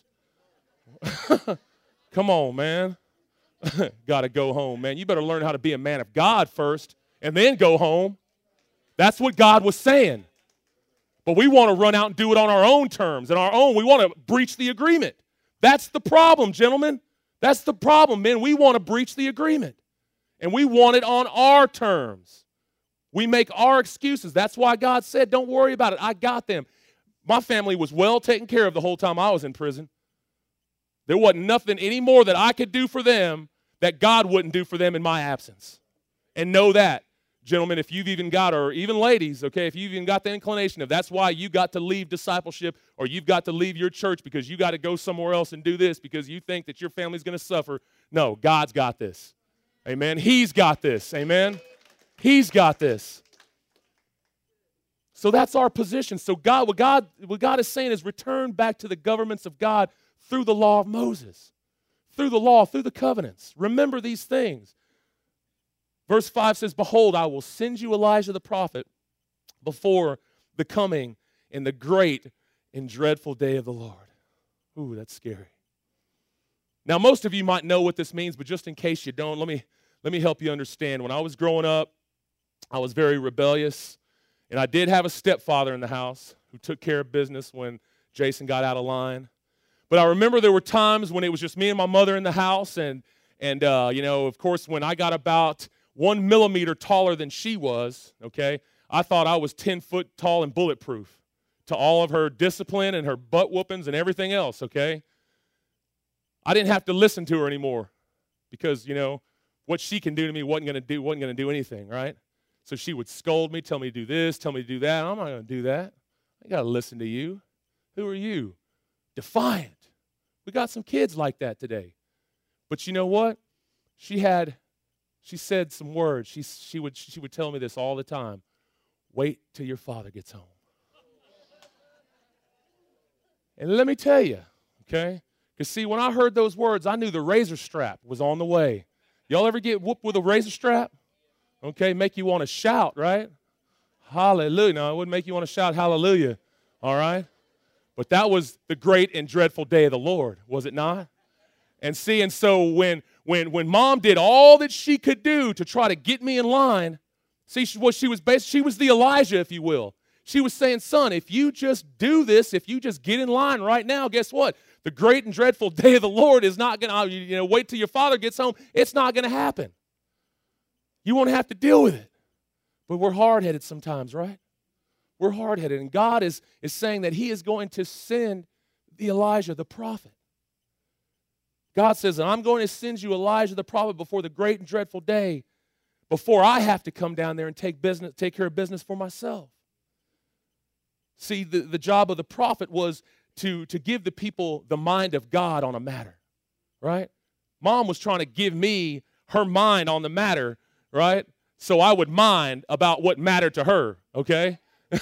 Come on, man. Got to go home, man. You better learn how to be a man of God first and then go home. That's what God was saying. But we want to run out and do it on our own terms and our own. We want to breach the agreement. That's the problem, gentlemen. That's the problem, men. We want to breach the agreement. And we want it on our terms. We make our excuses. That's why God said, don't worry about it. I got them. My family was well taken care of the whole time I was in prison. There wasn't nothing anymore that I could do for them that God wouldn't do for them in my absence. And know that, gentlemen, if you've even got, or even ladies, okay, if you've even got the inclination of that's why you got to leave discipleship or you've got to leave your church because you got to go somewhere else and do this because you think that your family's going to suffer. No, God's got this. Amen. He's got this. Amen. He's got this. So that's our position. So what God is saying is return back to the governments of God through the law of Moses, through the law, through the covenants. Remember these things. Verse 5 says, behold, I will send you Elijah the prophet before the coming in the great and dreadful day of the Lord. Ooh, that's scary. Now, most of you might know what this means, but just in case you don't, let me help you understand. When I was growing up, I was very rebellious, and I did have a stepfather in the house who took care of business when Jason got out of line. But I remember there were times when it was just me and my mother in the house, and of course, when I got about 1 millimeter taller than she was, okay, I thought I was 10 foot tall and bulletproof to all of her discipline and her butt whoopings and everything else, okay? I didn't have to listen to her anymore because, what she can do to me wasn't going to do anything, right? So she would scold me, tell me to do this, tell me to do that. I'm not going to do that. I got to listen to you. Who are you? Defiant. We got some kids like that today. But you know what? She said some words. She would tell me this all the time. Wait till your father gets home. And let me tell you, okay? Because see, when I heard those words, I knew the razor strap was on the way. Y'all ever get whooped with a razor strap? Okay, make you want to shout, right? Hallelujah. No, it wouldn't make you want to shout hallelujah, all right? But that was the great and dreadful day of the Lord, was it not? And so when Mom did all that she could do to try to get me in line, see, she was the Elijah, if you will. She was saying, son, if you just do this, if you just get in line right now, guess what? The great and dreadful day of the Lord is not going to, wait till your father gets home. It's not going to happen. You won't have to deal with it. But we're hard-headed sometimes, right? We're hard-headed. And God is saying that he is going to send the Elijah, the prophet. God says, I'm going to send you Elijah, the prophet, before the great and dreadful day, before I have to come down there and take care of business for myself. See, the job of the prophet was to give the people the mind of God on a matter, right? Mom was trying to give me her mind on the matter, right? So I would mind about what mattered to her, okay?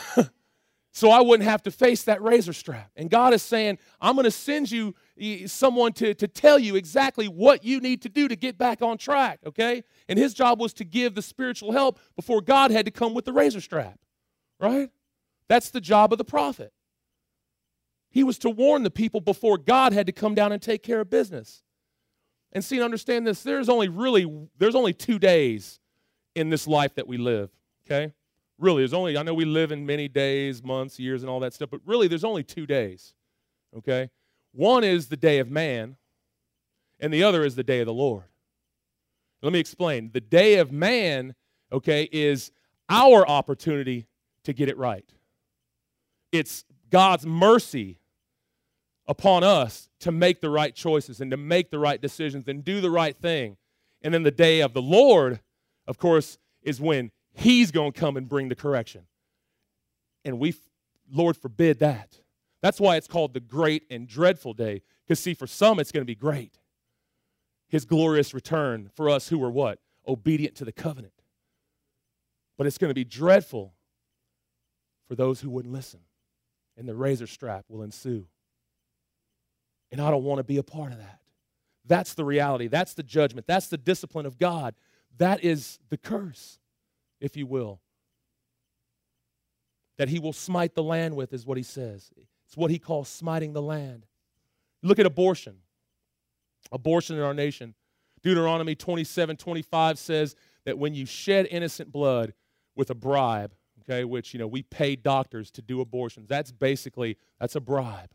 So I wouldn't have to face that razor strap. And God is saying, I'm going to send you someone to tell you exactly what you need to do to get back on track, okay? And his job was to give the spiritual help before God had to come with the razor strap, right? That's the job of the prophet. He was to warn the people before God had to come down and take care of business. And see, understand this, there's only 2 days in this life that we live, okay? Really, I know we live in many days, months, years, and all that stuff, but really there's only 2 days, okay? One is the day of man, and the other is the day of the Lord. Let me explain. The day of man, okay, is our opportunity to get it right. It's God's mercy upon us to make the right choices and to make the right decisions and do the right thing. And then the day of the Lord, of course, is when he's going to come and bring the correction. And Lord forbid that. That's why it's called the great and dreadful day. Because see, for some it's going to be great. His glorious return for us who were what? Obedient to the covenant. But it's going to be dreadful for those who wouldn't listen. And the razor strap will ensue. And I don't want to be a part of that. That's the reality. That's the judgment. That's the discipline of God. That is the curse, if you will. That he will smite the land with is what he says. It's what he calls smiting the land. Look at abortion. Abortion in our nation. Deuteronomy 27:25 says that when you shed innocent blood with a bribe, okay, which, we pay doctors to do abortions. That's a bribe.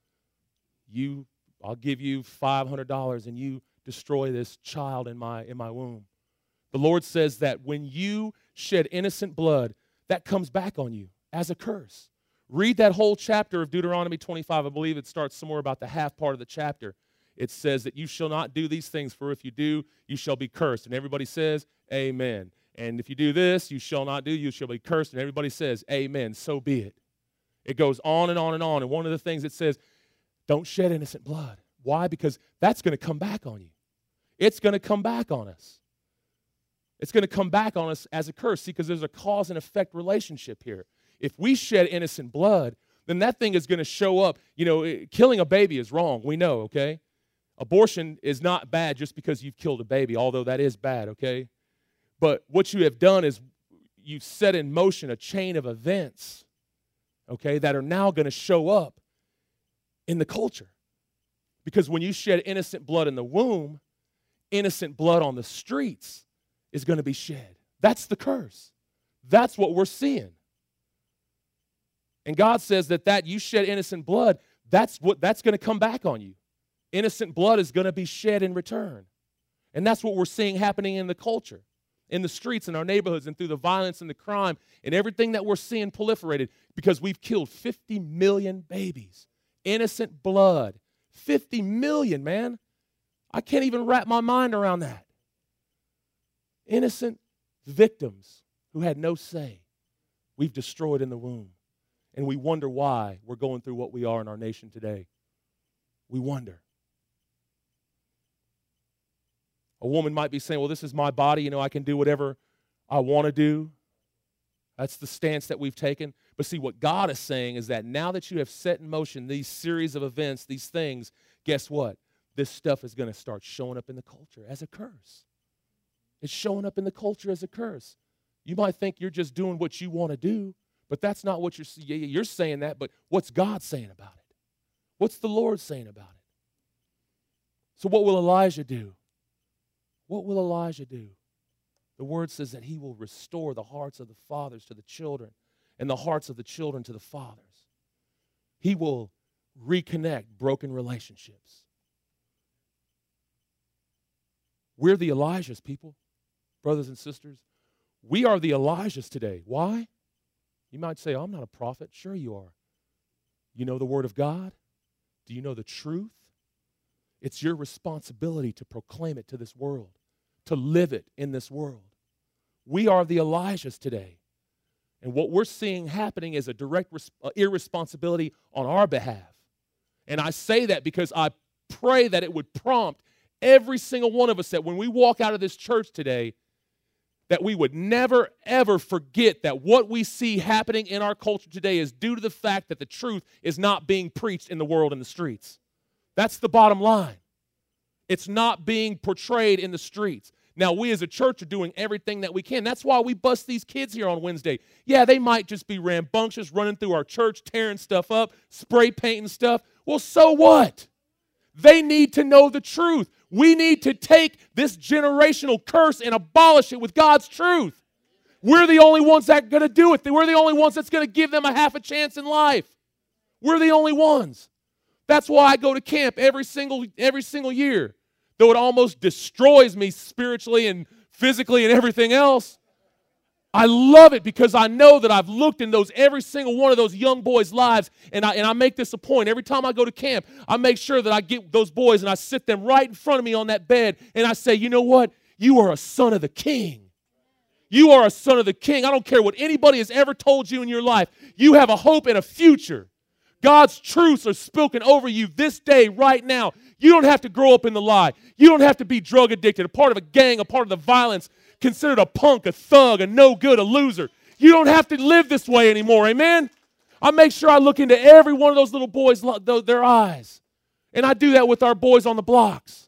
I'll give you $500 and you destroy this child in my womb. The Lord says that when you shed innocent blood, that comes back on you as a curse. Read that whole chapter of Deuteronomy 25. I believe it starts somewhere about the half part of the chapter. It says that you shall not do these things, for if you do, you shall be cursed. And everybody says, amen. And if you do this, you shall not do, you shall be cursed. And everybody says, amen, so be it. It goes on and on and on. And one of the things it says, don't shed innocent blood. Why? Because that's going to come back on you. It's going to come back on us. It's going to come back on us as a curse. See, because there's a cause and effect relationship here. if we shed innocent blood, then that thing is going to show up. You know, killing a baby is wrong. We know, okay? Abortion is not bad just because you've killed a baby, although that is bad, okay? But what you have done is you've set in motion a chain of events, okay, that are now going to show up in the culture. Because when you shed innocent blood in the womb, innocent blood on the streets is going to be shed. That's the curse. That's what we're seeing. And God says that you shed innocent blood, that's going to come back on you. Innocent blood is going to be shed in return. And that's what we're seeing happening in the culture, in the streets, in our neighborhoods, and through the violence and the crime and everything that we're seeing proliferated, because we've killed 50 million babies. Innocent blood. 50 million, man. I can't even wrap my mind around that. Innocent victims who had no say, we've destroyed in the womb. And we wonder why we're going through what we are in our nation today. We wonder. A woman might be saying, well, this is my body, I can do whatever I want to do. That's the stance that we've taken. But see, what God is saying is that now that you have set in motion these series of events, these things, guess what? This stuff is going to start showing up in the culture as a curse. It's showing up in the culture as a curse. You might think you're just doing what you want to do, but that's not what you're saying that, but what's God saying about it? What's the Lord saying about it? So what will Elijah do? What will Elijah do? The word says that he will restore the hearts of the fathers to the children and the hearts of the children to the fathers. He will reconnect broken relationships. We're the Elijahs, people, brothers and sisters. We are the Elijahs today. Why? You might say, oh, I'm not a prophet. Sure you are. You know the Word of God? Do you know the truth? It's your responsibility to proclaim it to this world, to live it in this world. We are the Elijahs today. And what we're seeing happening is a direct irresponsibility on our behalf. And I say that because I pray that it would prompt every single one of us that when we walk out of this church today, that we would never, ever forget that what we see happening in our culture today is due to the fact that the truth is not being preached in the world in the streets. That's the bottom line. It's not being portrayed in the streets. Now, we as a church are doing everything that we can. That's why we bust these kids here on Wednesday. Yeah, they might just be rambunctious, running through our church, tearing stuff up, spray painting stuff. Well, so what? They need to know the truth. We need to take this generational curse and abolish it with God's truth. We're the only ones that are going to do it. We're the only ones that's going to give them a half a chance in life. We're the only ones. That's why I go to camp every single year. Though it almost destroys me spiritually and physically and everything else, I love it because I know that I've looked in every single one of those young boys' lives, and I make this a point. Every time I go to camp, I make sure that I get those boys and I sit them right in front of me on that bed, and I say, you know what? You are a son of the King. You are a son of the King. I don't care what anybody has ever told you in your life. You have a hope and a future. God's truths are spoken over you this day, right now. You don't have to grow up in the lie. You don't have to be drug addicted, a part of a gang, a part of the violence, considered a punk, a thug, a no good, a loser. You don't have to live this way anymore, amen? I make sure I look into every one of those little boys' their eyes. And I do that with our boys on the blocks.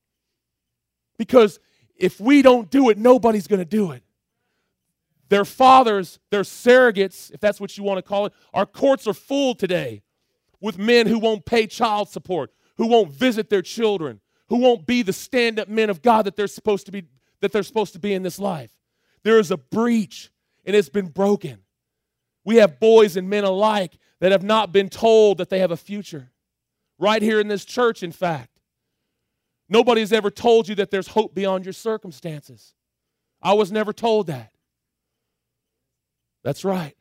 Because if we don't do it, nobody's going to do it. Their fathers, their surrogates, if that's what you want to call it, our courts are full today with men who won't pay child support, who won't visit their children, who won't be the stand-up men of God that they're supposed to be in this life. There is a breach, and it's been broken. We have boys and men alike that have not been told that they have a future. Right here in this church, in fact. Nobody's ever told you that there's hope beyond your circumstances. I was never told that. That's right.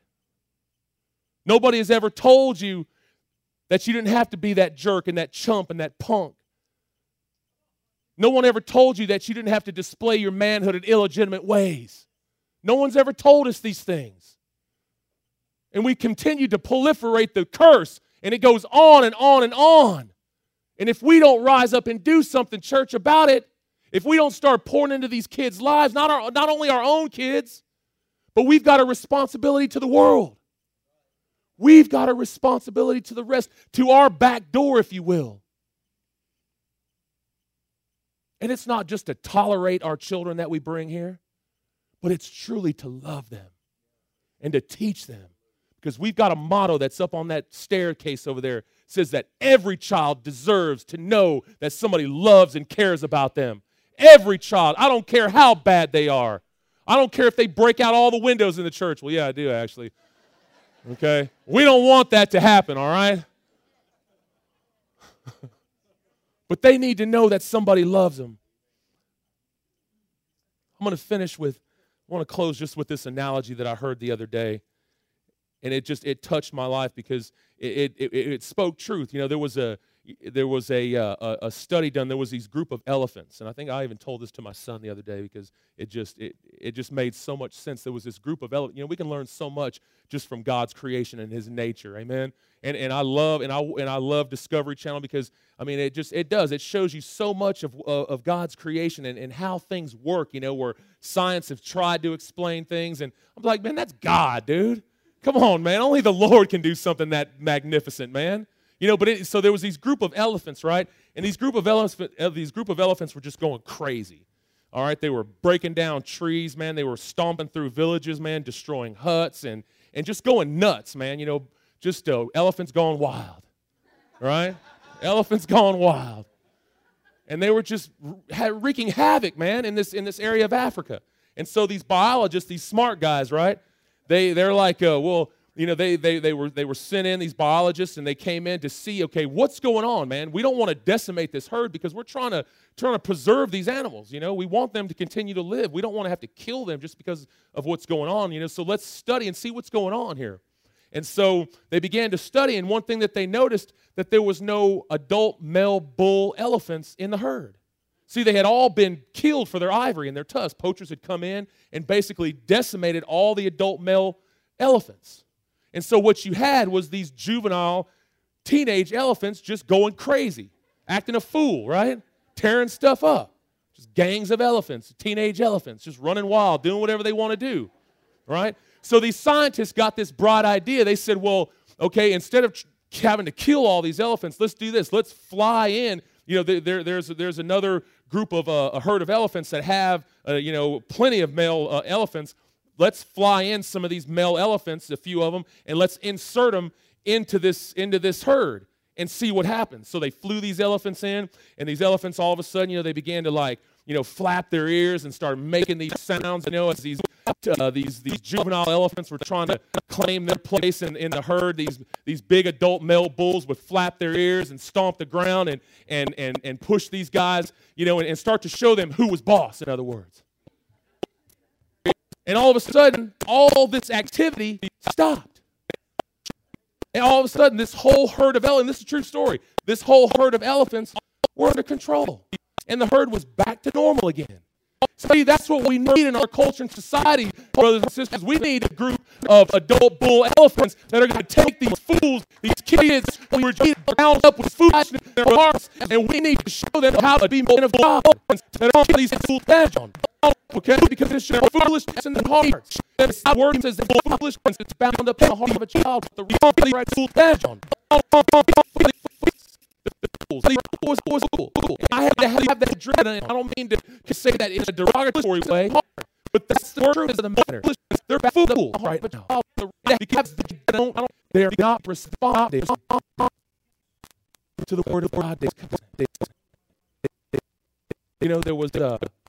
Nobody has ever told you that you didn't have to be that jerk and that chump and that punk. No one ever told you that you didn't have to display your manhood in illegitimate ways. No one's ever told us these things. And we continue to proliferate the curse, and it goes on and on and on. And if we don't rise up and do something, church, about it, if we don't start pouring into these kids' lives, not only our own kids, but we've got a responsibility to the world. We've got a responsibility to the rest, to our back door, if you will. And it's not just to tolerate our children that we bring here, but it's truly to love them and to teach them. Because we've got a motto that's up on that staircase over there. It says that every child deserves to know that somebody loves and cares about them. Every child. I don't care how bad they are. I don't care if they break out all the windows in the church. Well, yeah, I do actually. Okay? We don't want that to happen, all right? But they need to know that somebody loves them. I'm going to finish with, I want to close just with this analogy that I heard the other day. And it touched my life because it spoke truth. You know, there was a study done. There was these group of elephants, and I think I even told this to my son the other day because it just made so much sense. There was this group of elephants. You know, we can learn so much just from God's creation and His nature. Amen. And I love Discovery Channel because I mean it shows you so much of God's creation and how things work. You know, where science have tried to explain things, and I'm like, man, that's God, dude. Come on, man. Only the Lord can do something that magnificent, man. You know, but so there was these group of elephants, right? And these group of elephants were just going crazy. All right, they were breaking down trees, man. They were stomping through villages, man, destroying huts and just going nuts, man. You know, just elephants going wild, right? Elephants going wild. And they were just wreaking havoc, man, in this area of Africa. And so these biologists, these smart guys, right? They're like, well, you know, they were sent in, these biologists, and they came in to see, okay, what's going on, man? We don't want to decimate this herd because we're trying to preserve these animals. You know, we want them to continue to live. We don't want to have to kill them just because of what's going on. You know, so let's study and see what's going on here. And so they began to study, and one thing that they noticed that there was no adult male bull elephants in the herd. See, they had all been killed for their ivory and their tusks. Poachers had come in and basically decimated all the adult male elephants. And so what you had was these juvenile teenage elephants just going crazy, acting a fool, right? Tearing stuff up. Just gangs of elephants, teenage elephants, just running wild, doing whatever they want to do, right? So these scientists got this bright idea. They said, well, okay, instead of having to kill all these elephants, let's do this. Let's fly in. You know, there's another group of a herd of elephants that have, you know, plenty of male elephants. Let's fly in some of these male elephants, a few of them, and let's insert them into this herd and see what happens. So they flew these elephants in, and these elephants all of a sudden, you know, they began to like, you know, flap their ears and start making these sounds, you know, as these juvenile elephants were trying to claim their place in the herd. These big adult male bulls would flap their ears and stomp the ground and push these guys, you know, and start to show them who was boss, in other words. And all of a sudden, all this activity stopped. And all of a sudden, this whole herd of elephants, this is a true story, this whole herd of elephants were under control. And the herd was back to normal again. See, that's what we need in our culture and society, brothers and sisters. We need a group of adult bull elephants that are going to take these fools, these kids who are bound up with foolishness in their hearts, and we need to show them how to be men of God that aren't these fools down. Okay? Because there's foolishness in their hearts. The word says that foolishness is bound up in the heart of a child. The reality right fools down. I had to have that driven. I don't mean to say that in a derogatory way, but that's the truth of the matter. They're fools right now because they're not responsive to the word of God. You know, there was